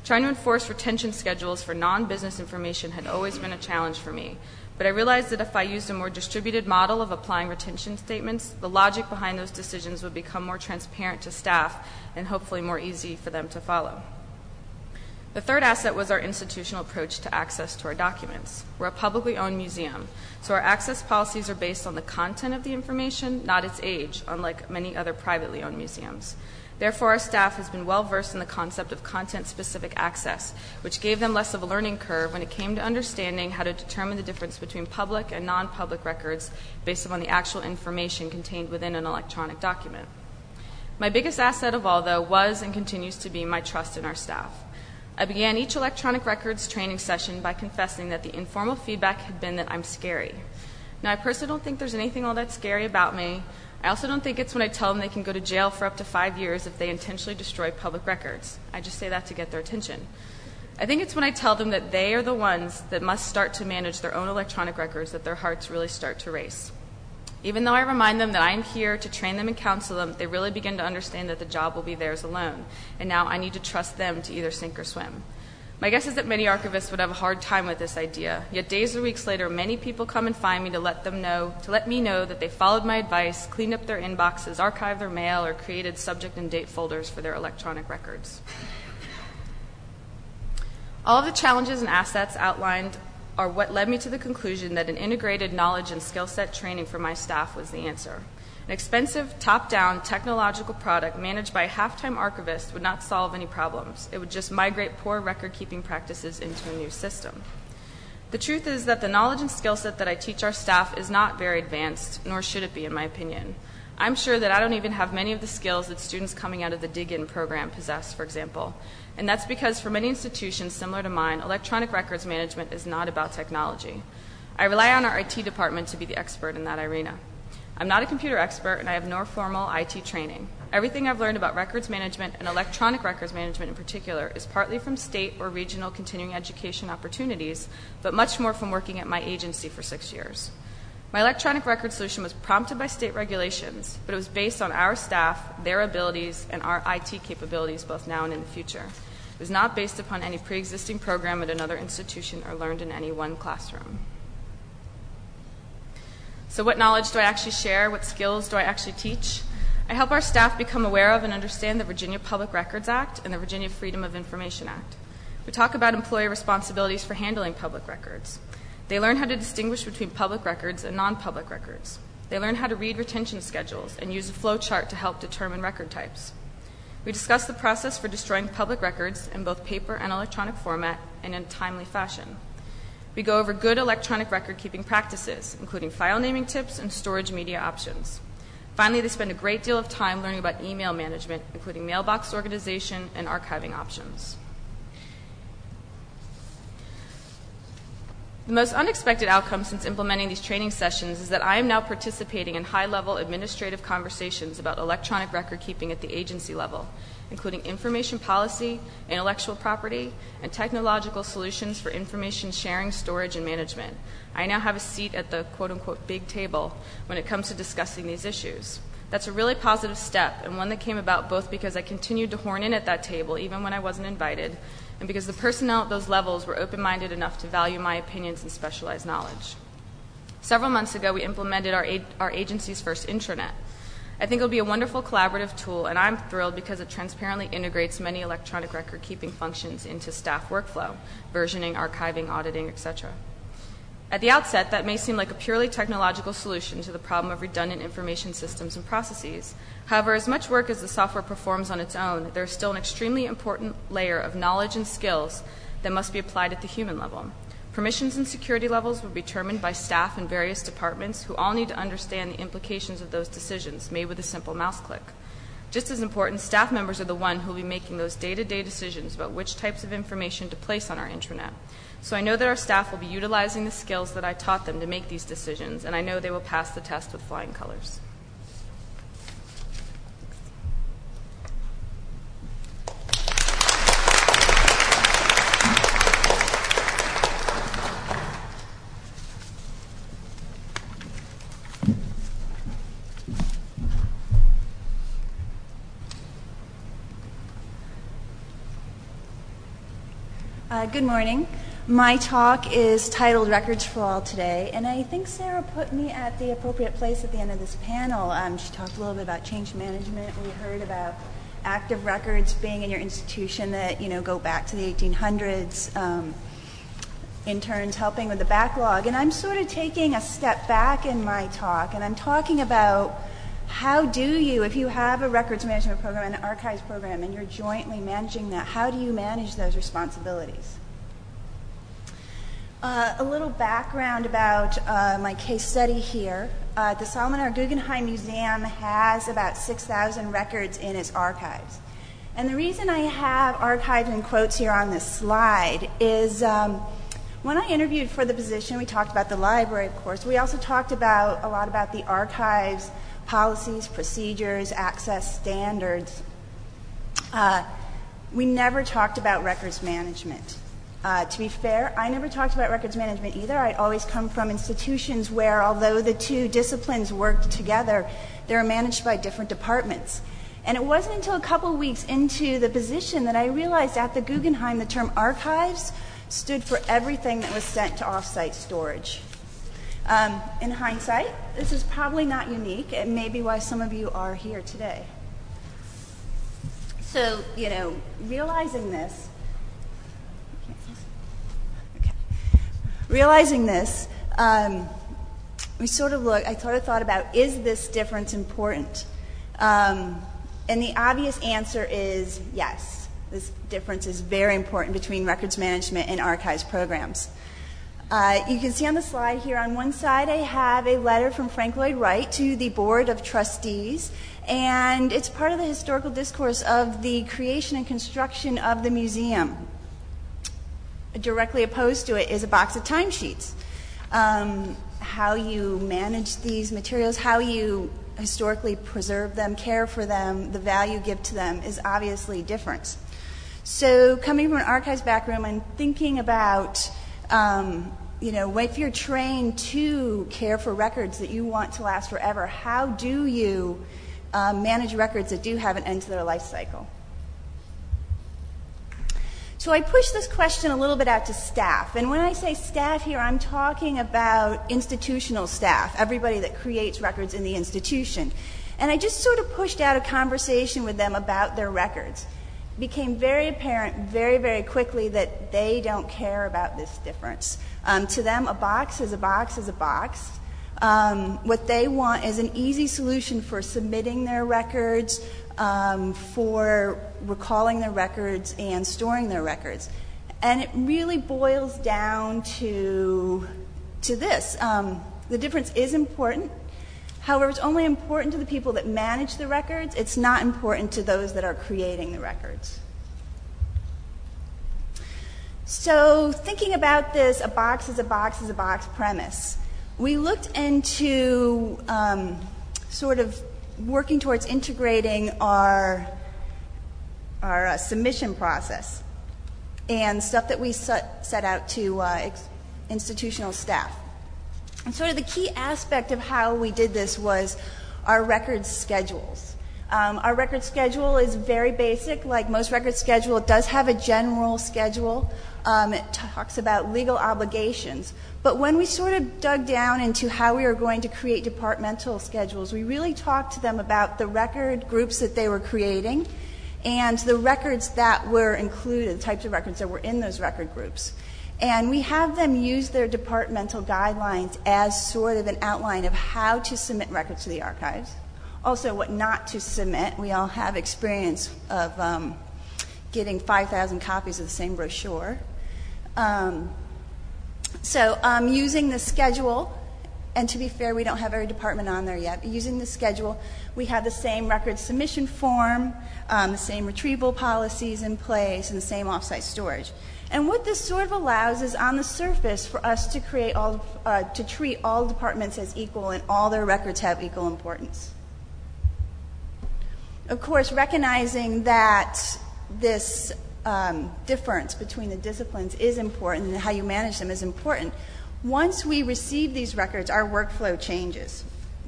Speaker 4: Trying to enforce retention schedules for non-business information had always been a challenge for me, but I realized that if I used a more distributed model of applying retention statements, the logic behind those decisions would become more transparent to staff and hopefully more easy for them to follow. The third asset was our institutional approach to access to our documents. We're a publicly owned museum, so our access policies are based on the content of the information, not its age, unlike many other privately owned museums. Therefore, our staff has been well versed in the concept of content-specific access, which gave them less of a learning curve when it came to understanding how to determine the difference between public and non-public records based upon the actual information contained within an electronic document. My biggest asset of all, though, was and continues to be my trust in our staff. I began each electronic records training session by confessing that the informal feedback had been that I'm scary. Now, I personally don't think there's anything all that scary about me. I also don't think it's when I tell them they can go to jail for up to 5 years if they intentionally destroy public records. I just say that to get their attention. I think it's when I tell them that they are the ones that must start to manage their own electronic records that their hearts really start to race. Even though I remind them that I am here to train them and counsel them, they really begin to understand that the job will be theirs alone, and now I need to trust them to either sink or swim. My guess is that many archivists would have a hard time with this idea, yet days or weeks later, many people come and find me to let me know that they followed my advice, cleaned up their inboxes, archived their mail, or created subject and date folders for their electronic records. All of the challenges and assets outlined are what led me to the conclusion that an integrated knowledge and skill set training for my staff was the answer. An expensive, top-down technological product managed by a half-time archivist would not solve any problems. It would just migrate poor record-keeping practices into a new system. The truth is that the knowledge and skill set that I teach our staff is not very advanced, nor should it be, in my opinion. I'm sure that I don't even have many of the skills that students coming out of the Dig-In program possess, for example. And that's because for many institutions similar to mine, electronic records management is not about technology. I rely on our IT department to be the expert in that arena. I'm not a computer expert, and I have no formal IT training. Everything I've learned about records management and electronic records management in particular is partly from state or regional continuing education opportunities, but much more from working at my agency for 6 years. My electronic record solution was prompted by state regulations, but it was based on our staff, their abilities, and our IT capabilities both now and in the future. It was not based upon any pre-existing program at another institution or learned in any one classroom. So what knowledge do I actually share? What skills do I actually teach? I help our staff become aware of and understand the Virginia Public Records Act and the Virginia Freedom of Information Act. We talk about employee responsibilities for handling public records. They learn how to distinguish between public records and non-public records. They learn how to read retention schedules and use a flow chart to help determine record types. We discuss the process for destroying public records in both paper and electronic format and in a timely fashion. We go over good electronic record-keeping practices, including file naming tips and storage media options. Finally, they spend a great deal of time learning about email management, including mailbox organization and archiving options. The most unexpected outcome since implementing these training sessions is that I am now participating in high-level administrative conversations about electronic record-keeping at the agency level, including information policy, intellectual property, and technological solutions for information sharing, storage, and management. I now have a seat at the quote-unquote big table when it comes to discussing these issues. That's a really positive step, and one that came about both because I continued to horn in at that table even when I wasn't invited, and because the personnel at those levels were open-minded enough to value my opinions and specialized knowledge. Several months ago, we implemented our agency's first intranet. I think it will be a wonderful collaborative tool, and I'm thrilled because it transparently integrates many electronic record-keeping functions into staff workflow, versioning, archiving, auditing, etc. At the outset, that may seem like a purely technological solution to the problem of redundant information systems and processes. However, as much work as the software performs on its own, there is still an extremely important layer of knowledge and skills that must be applied at the human level. Permissions and security levels will be determined by staff in various departments who all need to understand the implications of those decisions made with a simple mouse click. Just as important, staff members are the one who will be making those day-to-day decisions about which types of information to place on our intranet. So I know that our staff will be utilizing the skills that I taught them to make these decisions, and I know they will pass the test with flying colors.
Speaker 5: Good morning. My talk is titled Records for All today, and I think Sarah put me at the appropriate place at the end of this panel. She talked a little bit about change management. We heard about active records being in your institution that, go back to the 1800s, interns helping with the backlog. And I'm sort of taking a step back in my talk, and I'm talking about how do you, if you have a records management program and an archives program and you're jointly managing that, how do you manage those responsibilities? A little background about my case study here. The Solomon R. Guggenheim Museum has about 6,000 records in its archives. And the reason I have archives in quotes here on this slide is when I interviewed for the position, we talked about the library, of course. We also talked a lot about the archives, policies, procedures, access standards. We never talked about records management. To be fair, I never talked about records management either. I'd always come from institutions where, although the two disciplines worked together, they were managed by different departments. And it wasn't until a couple weeks into the position that I realized at the Guggenheim the term archives stood for everything that was sent to off-site storage. In hindsight, this is probably not unique. It may be why some of you are here today. So, realizing this, we sort of I thought about, is this difference important? And the obvious answer is yes. This difference is very important between records management and archives programs. You can see on the slide here, on one side I have a letter from Frank Lloyd Wright to the Board of Trustees, and it's part of the historical discourse of the creation and construction of the museum. Directly opposed to it is a box of timesheets. How you manage these materials, how you historically preserve them, care for them, the value you give to them is obviously different. So coming from an archives background and thinking about, if you're trained to care for records that you want to last forever, how do you manage records that do have an end to their life cycle? So I push this question a little bit out to staff. And when I say staff here, I'm talking about institutional staff, everybody that creates records in the institution. And I just sort of pushed out a conversation with them about their records. It became very apparent very, very quickly that they don't care about this difference. To them, a box is a box is a box. What they want is an easy solution for submitting their records, for recalling their records and storing their records. And it really boils down to this. The difference is important. However, it's only important to the people that manage the records. It's not important to those that are creating the records. So thinking about this, a box is a box is a box premise, we looked into sort of working towards integrating our submission process and stuff that we set out to institutional staff. And sort of the key aspect of how we did this was our record schedules. Our record schedule is very basic. Like most record schedule, it does have a general schedule. It talks about legal obligations. But when we sort of dug down into how we were going to create departmental schedules, we really talked to them about the record groups that they were creating and the records that were included, the types of records that were in those record groups. And we have them use their departmental guidelines as sort of an outline of how to submit records to the archives. Also, what not to submit. We all have experience of getting 5,000 copies of the same brochure. Using the schedule, and to be fair, we don't have every department on there yet. Using the schedule, we have the same record submission form, the same retrieval policies in place, and the same offsite storage. And what this sort of allows is, on the surface, for us to treat all departments as equal and all their records have equal importance. Of course, recognizing that this difference between the disciplines is important and how you manage them is important. Once we receive these records, our workflow changes.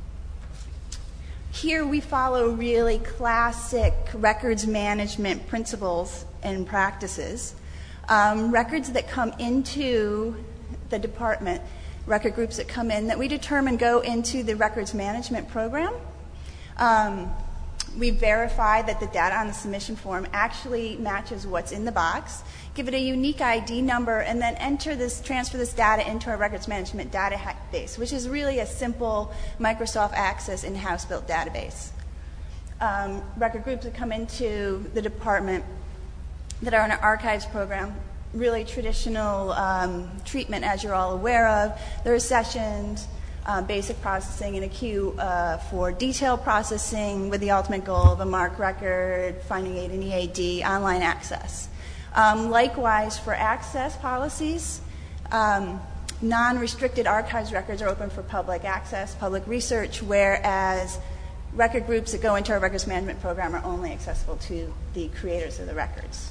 Speaker 5: Here we follow really classic records management principles and practices. records that come into the department, record groups that come in that we determine go into the records management program. We verify that the data on the submission form actually matches what's in the box, give it a unique ID number, and then transfer this data into our records management database, which is really a simple Microsoft Access in-house built database. Record groups that come into the department that are in our archives program, really traditional treatment, as you're all aware of. There are sessions, basic processing, and a queue for detailed processing with the ultimate goal of a MARC record, finding aid in EAD, online access. Likewise, for access policies, non-restricted archives records are open for public access, public research, whereas record groups that go into our records management program are only accessible to the creators of the records.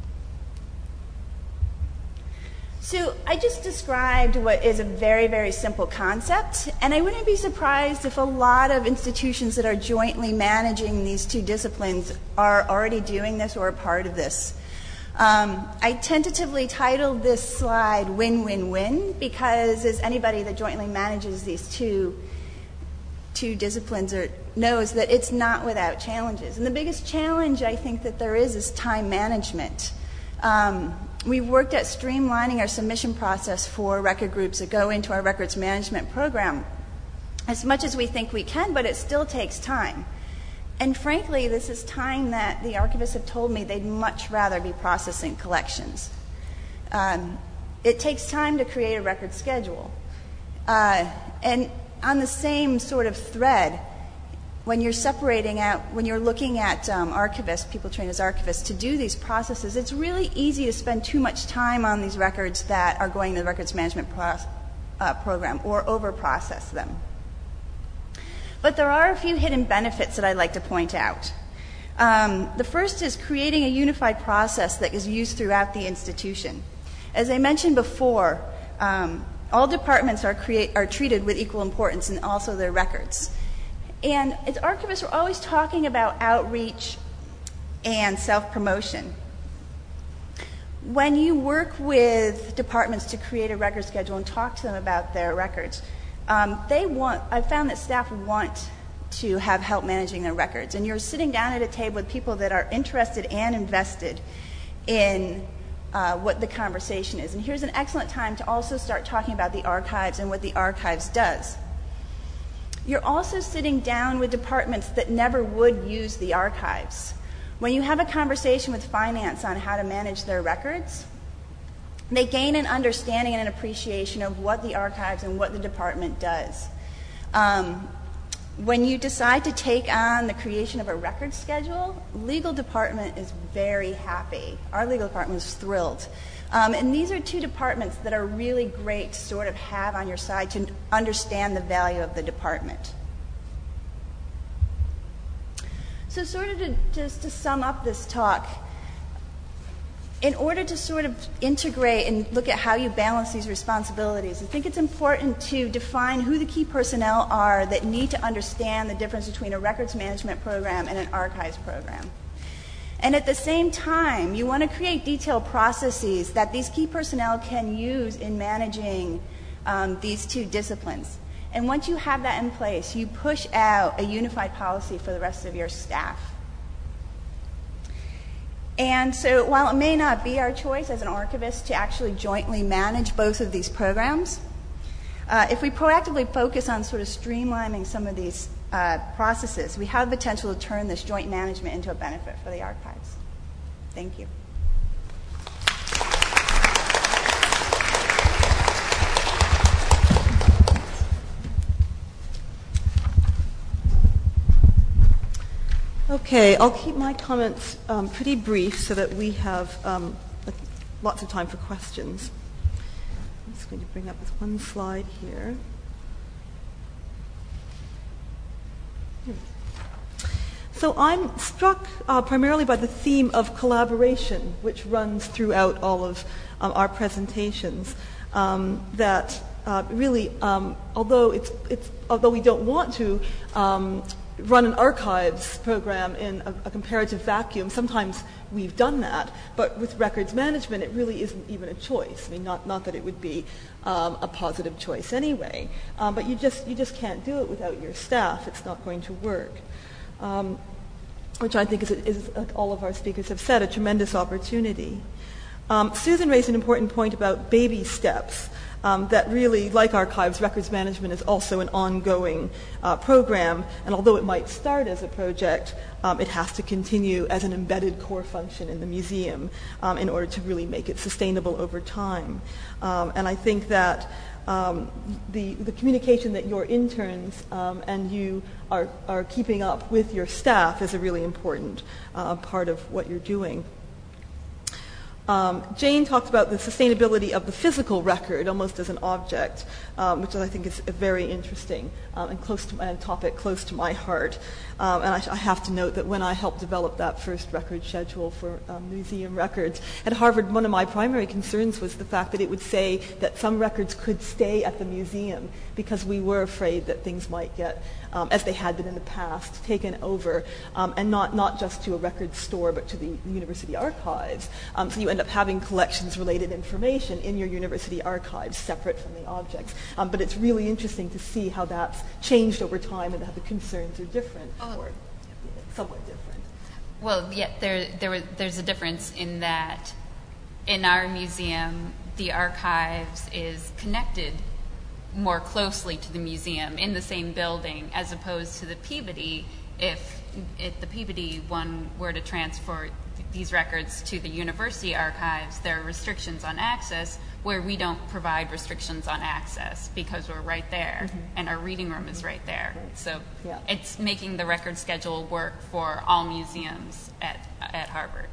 Speaker 5: So I just described what is a very, very simple concept, and I wouldn't be surprised if a lot of institutions that are jointly managing these two disciplines are already doing this or are part of this. I tentatively titled this slide Win-Win-Win because, as anybody that jointly manages these two disciplines knows, that it's not without challenges. And the biggest challenge I think that there is time management. We've worked at streamlining our submission process for record groups that go into our records management program as much as we think we can, but it still takes time. And frankly, this is time that the archivists have told me they'd much rather be processing collections. It takes time to create a record schedule. And on the same sort of thread, when you're separating out, when you're looking at archivists, people trained as archivists, to do these processes, it's really easy to spend too much time on these records that are going to the records management program or over-process them. But there are a few hidden benefits that I'd like to point out. The first is creating a unified process that is used throughout the institution. As I mentioned before, all departments are treated with equal importance and also their records. And as archivists, we're always talking about outreach and self-promotion. When you work with departments to create a record schedule and talk to them about their records, I found that staff want to have help managing their records. And you're sitting down at a table with people that are interested and invested in what the conversation is. And here's an excellent time to also start talking about the archives and what the archives does. You're also sitting down with departments that never would use the archives. When you have a conversation with finance on how to manage their records, they gain an understanding and an appreciation of what the archives and what the department does. When you decide to take on the creation of a record schedule, legal department is very happy. Our legal department is thrilled. And these are two departments that are really great to sort of have on your side to understand the value of the department. So sort of just to sum up this talk, in order to sort of integrate and look at how you balance these responsibilities, I think it's important to define who the key personnel are that need to understand the difference between a records management program and an archives program. And at the same time, you want to create detailed processes that these key personnel can use in managing these two disciplines. And once you have that in place, you push out a unified policy for the rest of your staff. And so while it may not be our choice as an archivist to actually jointly manage both of these programs, if we proactively focus on sort of streamlining some of these processes, we have the potential to turn this joint management into a benefit for the archives. Thank you.
Speaker 1: Okay, I'll keep my comments pretty brief so that we have lots of time for questions. I'm just going to bring up this one slide here. So I'm struck primarily by the theme of collaboration, which runs throughout all of our presentations. That really, although we don't want to run an archives program in a comparative vacuum. Sometimes we've done that, but with records management, it really isn't even a choice. I mean, not that it would be a positive choice anyway, but you just can't do it without your staff. It's not going to work, which I think is, like all of our speakers have said, a tremendous opportunity. Susan raised an important point about baby steps. That really, like archives, records management is also an ongoing program, and although it might start as a project, it has to continue as an embedded core function in the museum in order to really make it sustainable over time. And I think that the communication that your interns and you are keeping up with your staff is a really important part of what you're doing. Jane talked about the sustainability of the physical record almost as an object, which I think is very interesting and a topic close to my heart. And I have to note that when I helped develop that first record schedule for museum records at Harvard, one of my primary concerns was the fact that it would say that some records could stay at the museum because we were afraid that things might get, as they had been in the past, taken over, and not just to a record store but to the university archives. So you end up having collections-related information in your university archives separate from the objects. But it's really interesting to see how that's changed over time and how the concerns are different, or somewhat different.
Speaker 3: Well, yeah, there's a difference in that in our museum, the archives is connected more closely to the museum in the same building, as opposed to the Peabody. If the Peabody one were to transfer these records to the university archives, there are restrictions on access where we don't provide restrictions on access because we're right there and our reading room is right there. So it's making the record schedule work for all museums at Harvard.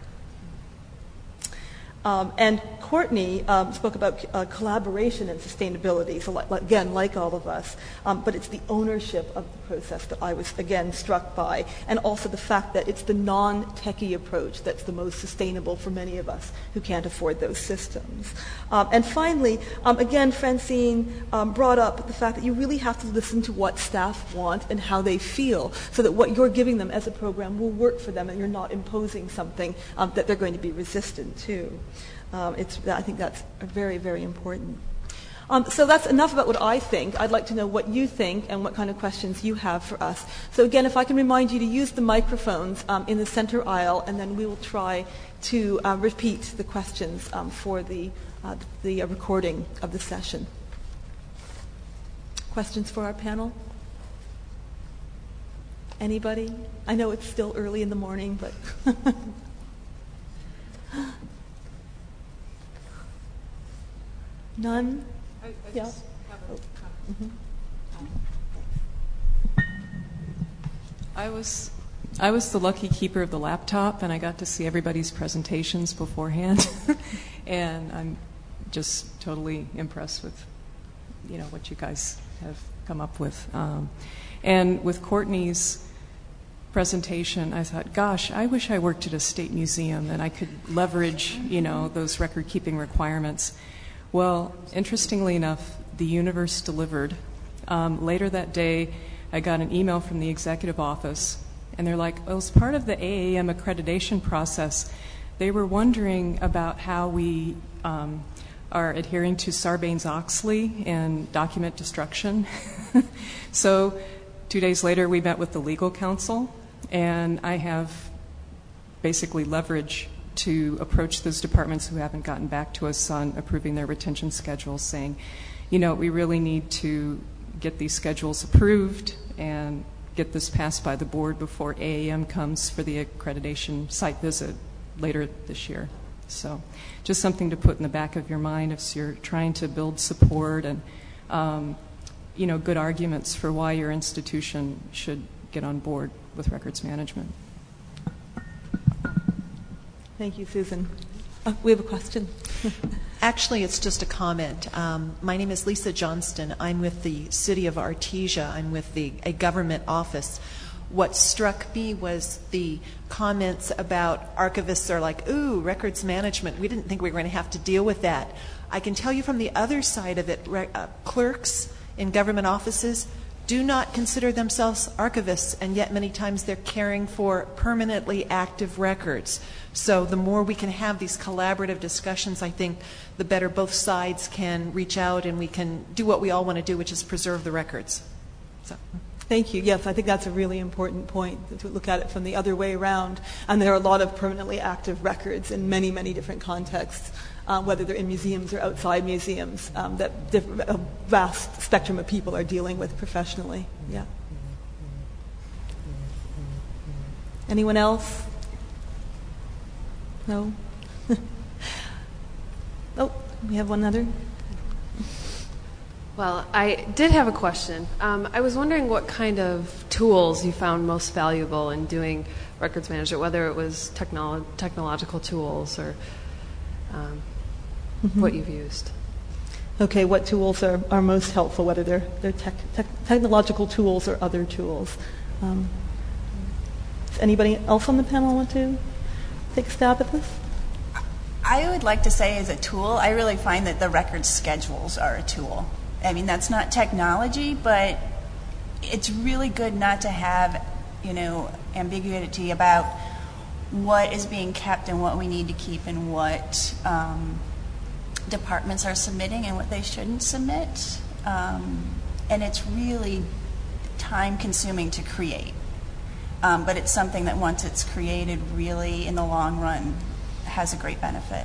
Speaker 1: And Courtney spoke about collaboration and sustainability, so again, like all of us, but it's the ownership of the process that I was, again, struck by, and also the fact that it's the non-techie approach that's the most sustainable for many of us who can't afford those systems. And finally, again, Francine brought up the fact that you really have to listen to what staff want and how they feel, so that what you're giving them as a program will work for them and you're not imposing something that they're going to be resistant to. I think that's very, very important. So that's enough about what I think. I'd like to know what you think and what kind of questions you have for us. So again, if I can remind you to use the microphones in the center aisle, and then we will try to repeat the questions for the recording of the session. Questions for our panel? Anybody? I know it's still early in the morning, but... None?
Speaker 2: I just have a comment. I was the lucky keeper of the laptop, and I got to see everybody's presentations beforehand, and I'm just totally impressed with, what you guys have come up with. And with Courtney's presentation, I thought, gosh, I wish I worked at a state museum and I could leverage, those record-keeping requirements. Well, interestingly enough, the universe delivered. Later that day, I got an email from the executive office, and they're like, as part of the AAM accreditation process, they were wondering about how we are adhering to Sarbanes-Oxley and document destruction. So 2 days later, we met with the legal counsel, and I have basically leverage to approach those departments who haven't gotten back to us on approving their retention schedules, saying, we really need to get these schedules approved and get this passed by the board before AAM comes for the accreditation site visit later this year. So just something to put in the back of your mind as you're trying to build support and, good arguments for why your institution should get on board with records management.
Speaker 1: Thank you, Susan. We have a question.
Speaker 6: Actually, it's just a comment. My name is Lisa Johnston. I'm with the City of Artesia. I'm with a government office. What struck me was the comments about archivists are like, ooh, records management. We didn't think we were going to have to deal with that. I can tell you from the other side of it, clerks in government offices do not consider themselves archivists, and yet many times they're caring for permanently active records. So the more we can have these collaborative discussions, I think the better both sides can reach out and we can do what we all want to do, which is preserve the records. So.
Speaker 1: Thank you. Yes, I think that's a really important point, to look at it from the other way around. And there are a lot of permanently active records in many, many different contexts, whether they're in museums or outside museums, that a vast spectrum of people are dealing with professionally. Yeah. Anyone else? No? Oh, we have one other.
Speaker 7: Well, I did have a question. I was wondering what kind of tools you found most valuable in doing records management, whether it was technological tools or what you've used.
Speaker 1: Okay, what tools are most helpful, whether they're technological tools or other tools? Does anybody else on the panel want to take a stab at this?
Speaker 5: I would like to say as a tool, I really find that the record schedules are a tool. I mean, that's not technology, but it's really good not to have, ambiguity about what is being kept and what we need to keep and what departments are submitting and what they shouldn't submit. And it's really time-consuming to create. But it's something that once it's created, really, in the long run, has a great benefit.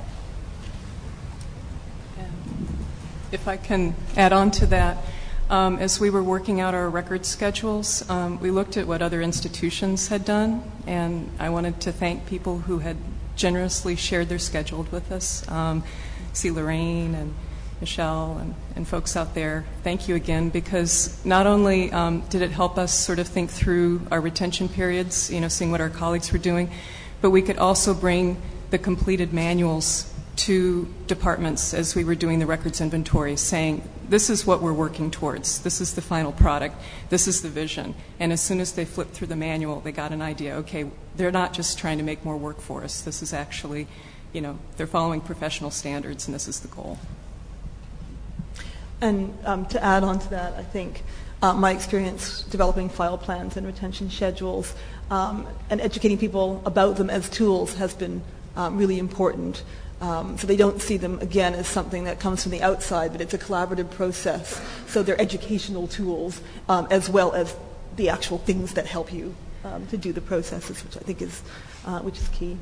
Speaker 2: If I can add on to that, as we were working out our record schedules, we looked at what other institutions had done, and I wanted to thank people who had generously shared their schedule with us. See Lorraine and Michelle and folks out there, thank you again, because not only did it help us sort of think through our retention periods, seeing what our colleagues were doing, but we could also bring the completed manuals to departments as we were doing the records inventory, saying, this is what we're working towards. This is the final product. This is the vision. And as soon as they flipped through the manual, they got an idea, okay, they're not just trying to make more work for us. This is actually, they're following professional standards, and this is the goal. And to add on to that, I think my experience developing file plans and retention schedules and educating people about them as tools has been really important. So they don't see them, again, as something that comes from the outside, but it's a collaborative process. So they're educational tools as well as the actual things that help you to do the processes, which I think is key.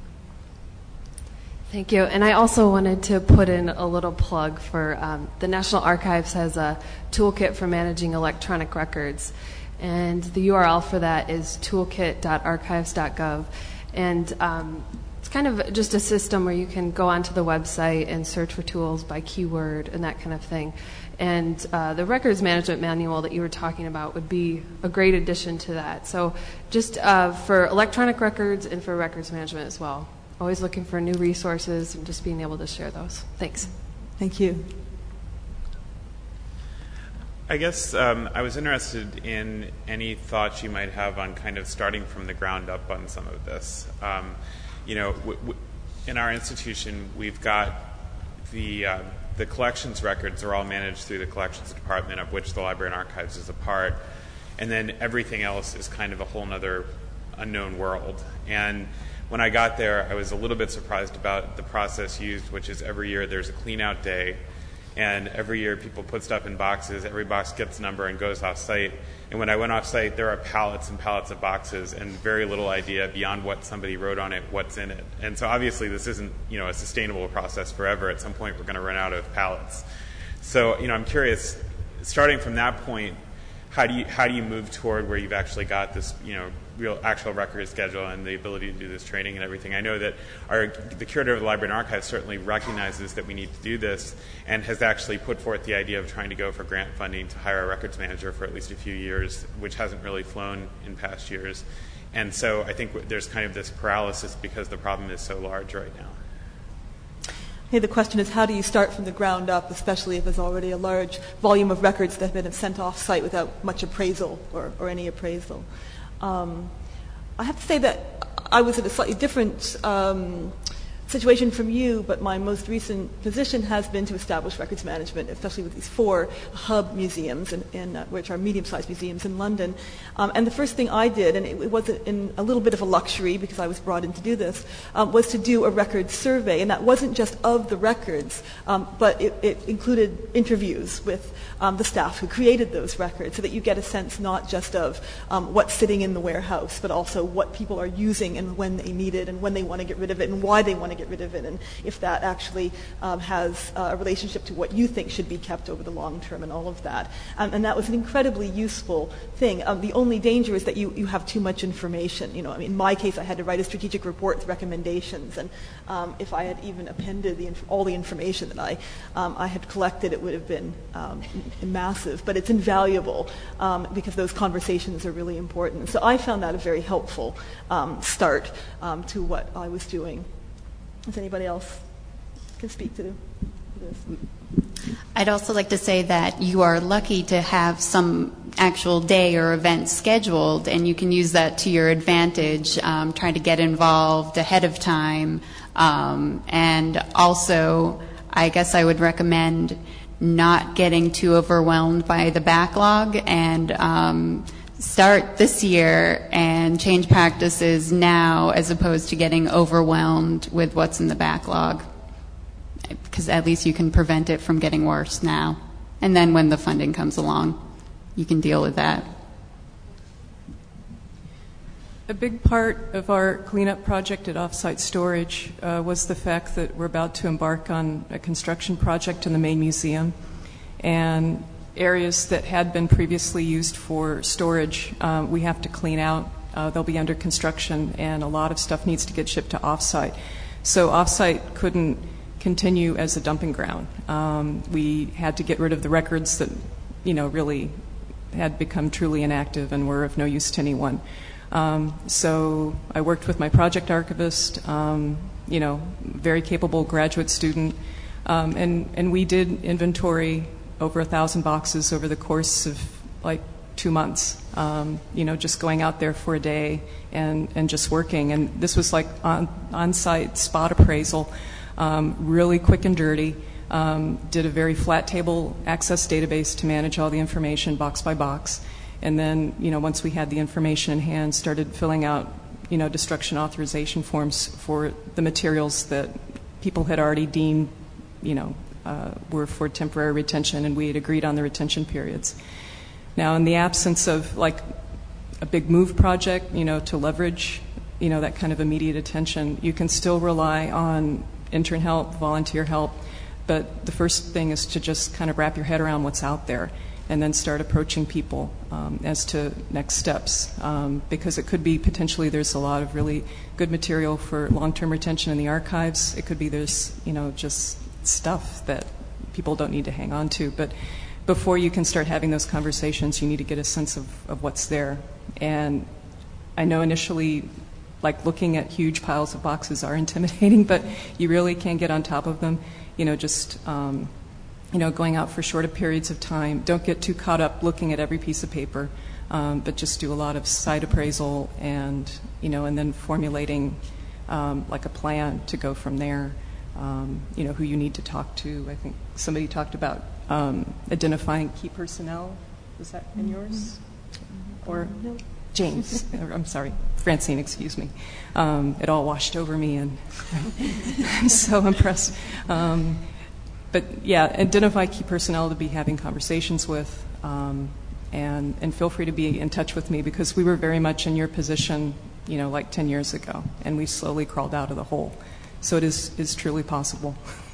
Speaker 7: Thank you. And I also wanted to put in a little plug for the National Archives has a toolkit for managing electronic records. And the URL for that is toolkit.archives.gov. And it's kind of just a system where you can go onto the website and search for tools by keyword and that kind of thing. And the records management manual that you were talking about would be a great addition to that. So just for electronic records and for records management as well. Always looking for new resources and just being able to share those. Thanks.
Speaker 1: Thank you.
Speaker 8: I guess I was interested in any thoughts you might have on kind of starting from the ground up on some of this. In our institution, we've got the collections records are all managed through the collections department, of which the Library and Archives is a part, and then everything else is kind of a whole other unknown world. And when I got there, I was a little bit surprised about the process used, which is every year there's a clean-out day, and every year people put stuff in boxes. Every box gets a number and goes off-site. And when I went off-site, there are pallets and pallets of boxes and very little idea beyond what somebody wrote on it, what's in it. And so obviously this isn't, a sustainable process forever. At some point, we're going to run out of pallets. So, I'm curious, starting from that point, how do you move toward where you've actually got this, real actual record schedule and the ability to do this training and everything? I know that the curator of the Library and Archives certainly recognizes that we need to do this and has actually put forth the idea of trying to go for grant funding to hire a records manager for at least a few years, which hasn't really flown in past years. And so I think there's kind of this paralysis because the problem is so large right now.
Speaker 1: Hey, the question is, how do you start from the ground up, especially if there's already a large volume of records that have been sent off-site without much appraisal or any appraisal? I have to say that I was at a slightly different situation from you, but my most recent position has been to establish records management, especially with these 4 hub museums, which are medium-sized museums in London. And the first thing I did, and it was in a little bit of a luxury because I was brought in to do this, was to do a records survey. And that wasn't just of the records, but it included interviews with the staff who created those records, so that you get a sense not just of what's sitting in the warehouse, but also what people are using and when they need it and when they want to get rid of it and why they want to get rid of it, and if that actually has a relationship to what you think should be kept over the long term and all of that. And that was an incredibly useful thing. The only danger is that you have too much information. In my case, I had to write a strategic report with recommendations, and if I had even appended all the information that I had collected, it would have been massive. But it's invaluable because those conversations are really important. So I found that a very helpful start to what I was doing. Does anybody else can speak to this?
Speaker 3: I'd also like to say that you are lucky to have some actual day or event scheduled, and you can use that to your advantage, trying to get involved ahead of time. And also, I guess I would recommend not getting too overwhelmed by the backlog, and start this year and change practices now as opposed to getting overwhelmed with what's in the backlog, because at least you can prevent it from getting worse now. And then when the funding comes along, you can deal with that.
Speaker 2: A big part of our cleanup project at Offsite Storage was the fact that we're about to embark on a construction project in the main museum, and areas that had been previously used for storage we have to clean out. They'll be under construction, and a lot of stuff needs to get shipped to Offsite. So Offsite couldn't continue as a dumping ground. We had to get rid of the records that really had become truly inactive and were of no use to anyone. So I worked with my project archivist, very capable graduate student, and we did inventory over 1,000 boxes over the course of 2 months, just going out there for a day and just working. And this was like on-site spot appraisal, really quick and dirty. Did a very flat table access database to manage all the information box by box. And then, once we had the information in hand, started filling out, destruction authorization forms for the materials that people had already deemed, were for temporary retention, and we had agreed on the retention periods. Now, in the absence of a big move project, to leverage, that kind of immediate attention, you can still rely on intern help, volunteer help, but the first thing is to just kind of wrap your head around what's out there and then start approaching people as to next steps, because it could be potentially there's a lot of really good material for long-term retention in the archives. It could be there's, just stuff that people don't need to hang on to. But before you can start having those conversations, you need to get a sense of what's there. And I know initially, looking at huge piles of boxes are intimidating, but you really can get on top of them. Going out for shorter periods of time. Don't get too caught up looking at every piece of paper, but just do a lot of site appraisal and then formulating a plan to go from there. Who you need to talk to. I think somebody talked about identifying key personnel. Was that in yours? Or no. James? I'm sorry, Francine. Excuse me. It all washed over me, and I'm so impressed. But yeah, identify key personnel to be having conversations with, and feel free to be in touch with me, because we were very much in your position, 10 years ago, and we slowly crawled out of the hole. So it is truly possible.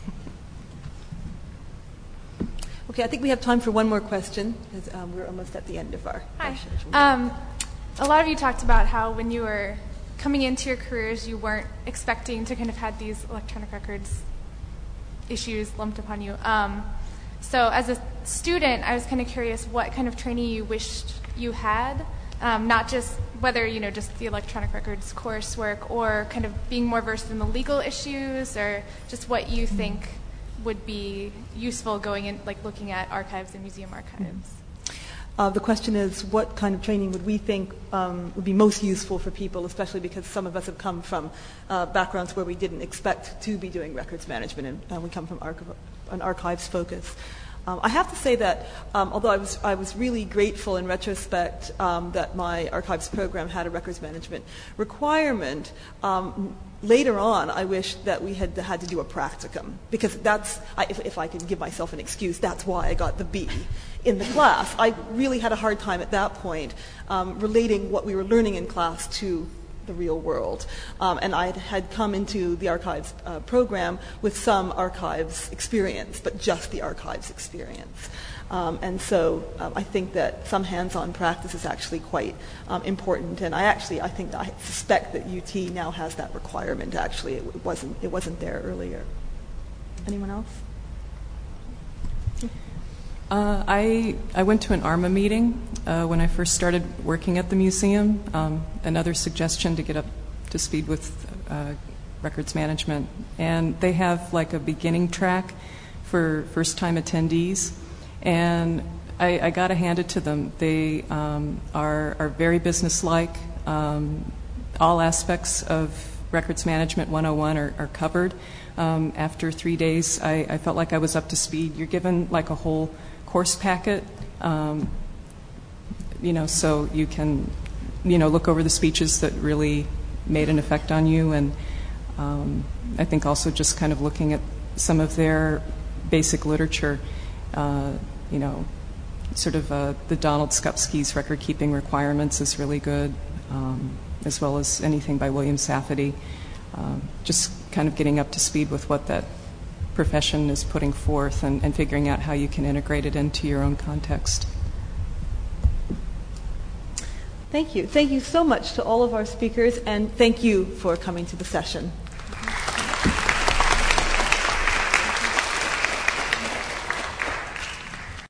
Speaker 1: Okay, I think we have time for one more question, because we're almost at the end of our session.
Speaker 9: A lot of you talked about how when you were coming into your careers, you weren't expecting to kind of have these electronic records issues lumped upon you. So as a student, I was kind of curious what kind of training you wished you had, not just whether, just the electronic records coursework, or kind of being more versed in the legal issues, or just what you think would be useful going in, looking at archives and museum archives.
Speaker 1: The question is, what kind of training would we think would be most useful for people, especially because some of us have come from backgrounds where we didn't expect to be doing records management, and we come from an archives focus. I have to say that although I was really grateful in retrospect that my archives program had a records management requirement, later on I wish that we had to do a practicum, because if I can give myself an excuse, that's why I got the B in the class. I really had a hard time at that point relating what we were learning in class to the real world. And I had come into the archives program with some archives experience, but just the archives experience. And so I think that some hands-on practice is actually quite important. And I suspect that UT now has that requirement. Actually, it wasn't there earlier. Anyone else?
Speaker 2: I went to an ARMA meeting when I first started working at the museum. Another suggestion to get up to speed with records management. And they have like a beginning track for first-time attendees. And I got to hand it to them. They are very businesslike. All aspects of records management 101 are covered. After 3 days, I felt like I was up to speed. You're given like a whole course packet, so you can, look over the speeches that really made an effect on you. And I think also just kind of looking at some of their basic literature, sort of the Donald Skupsky's record-keeping requirements is really good, as well as anything by William Safety. Just kind of getting up to speed with what that profession is putting forth and figuring out how you can integrate it into your own context.
Speaker 1: Thank you. Thank you so much to all of our speakers, and thank you for coming to the session.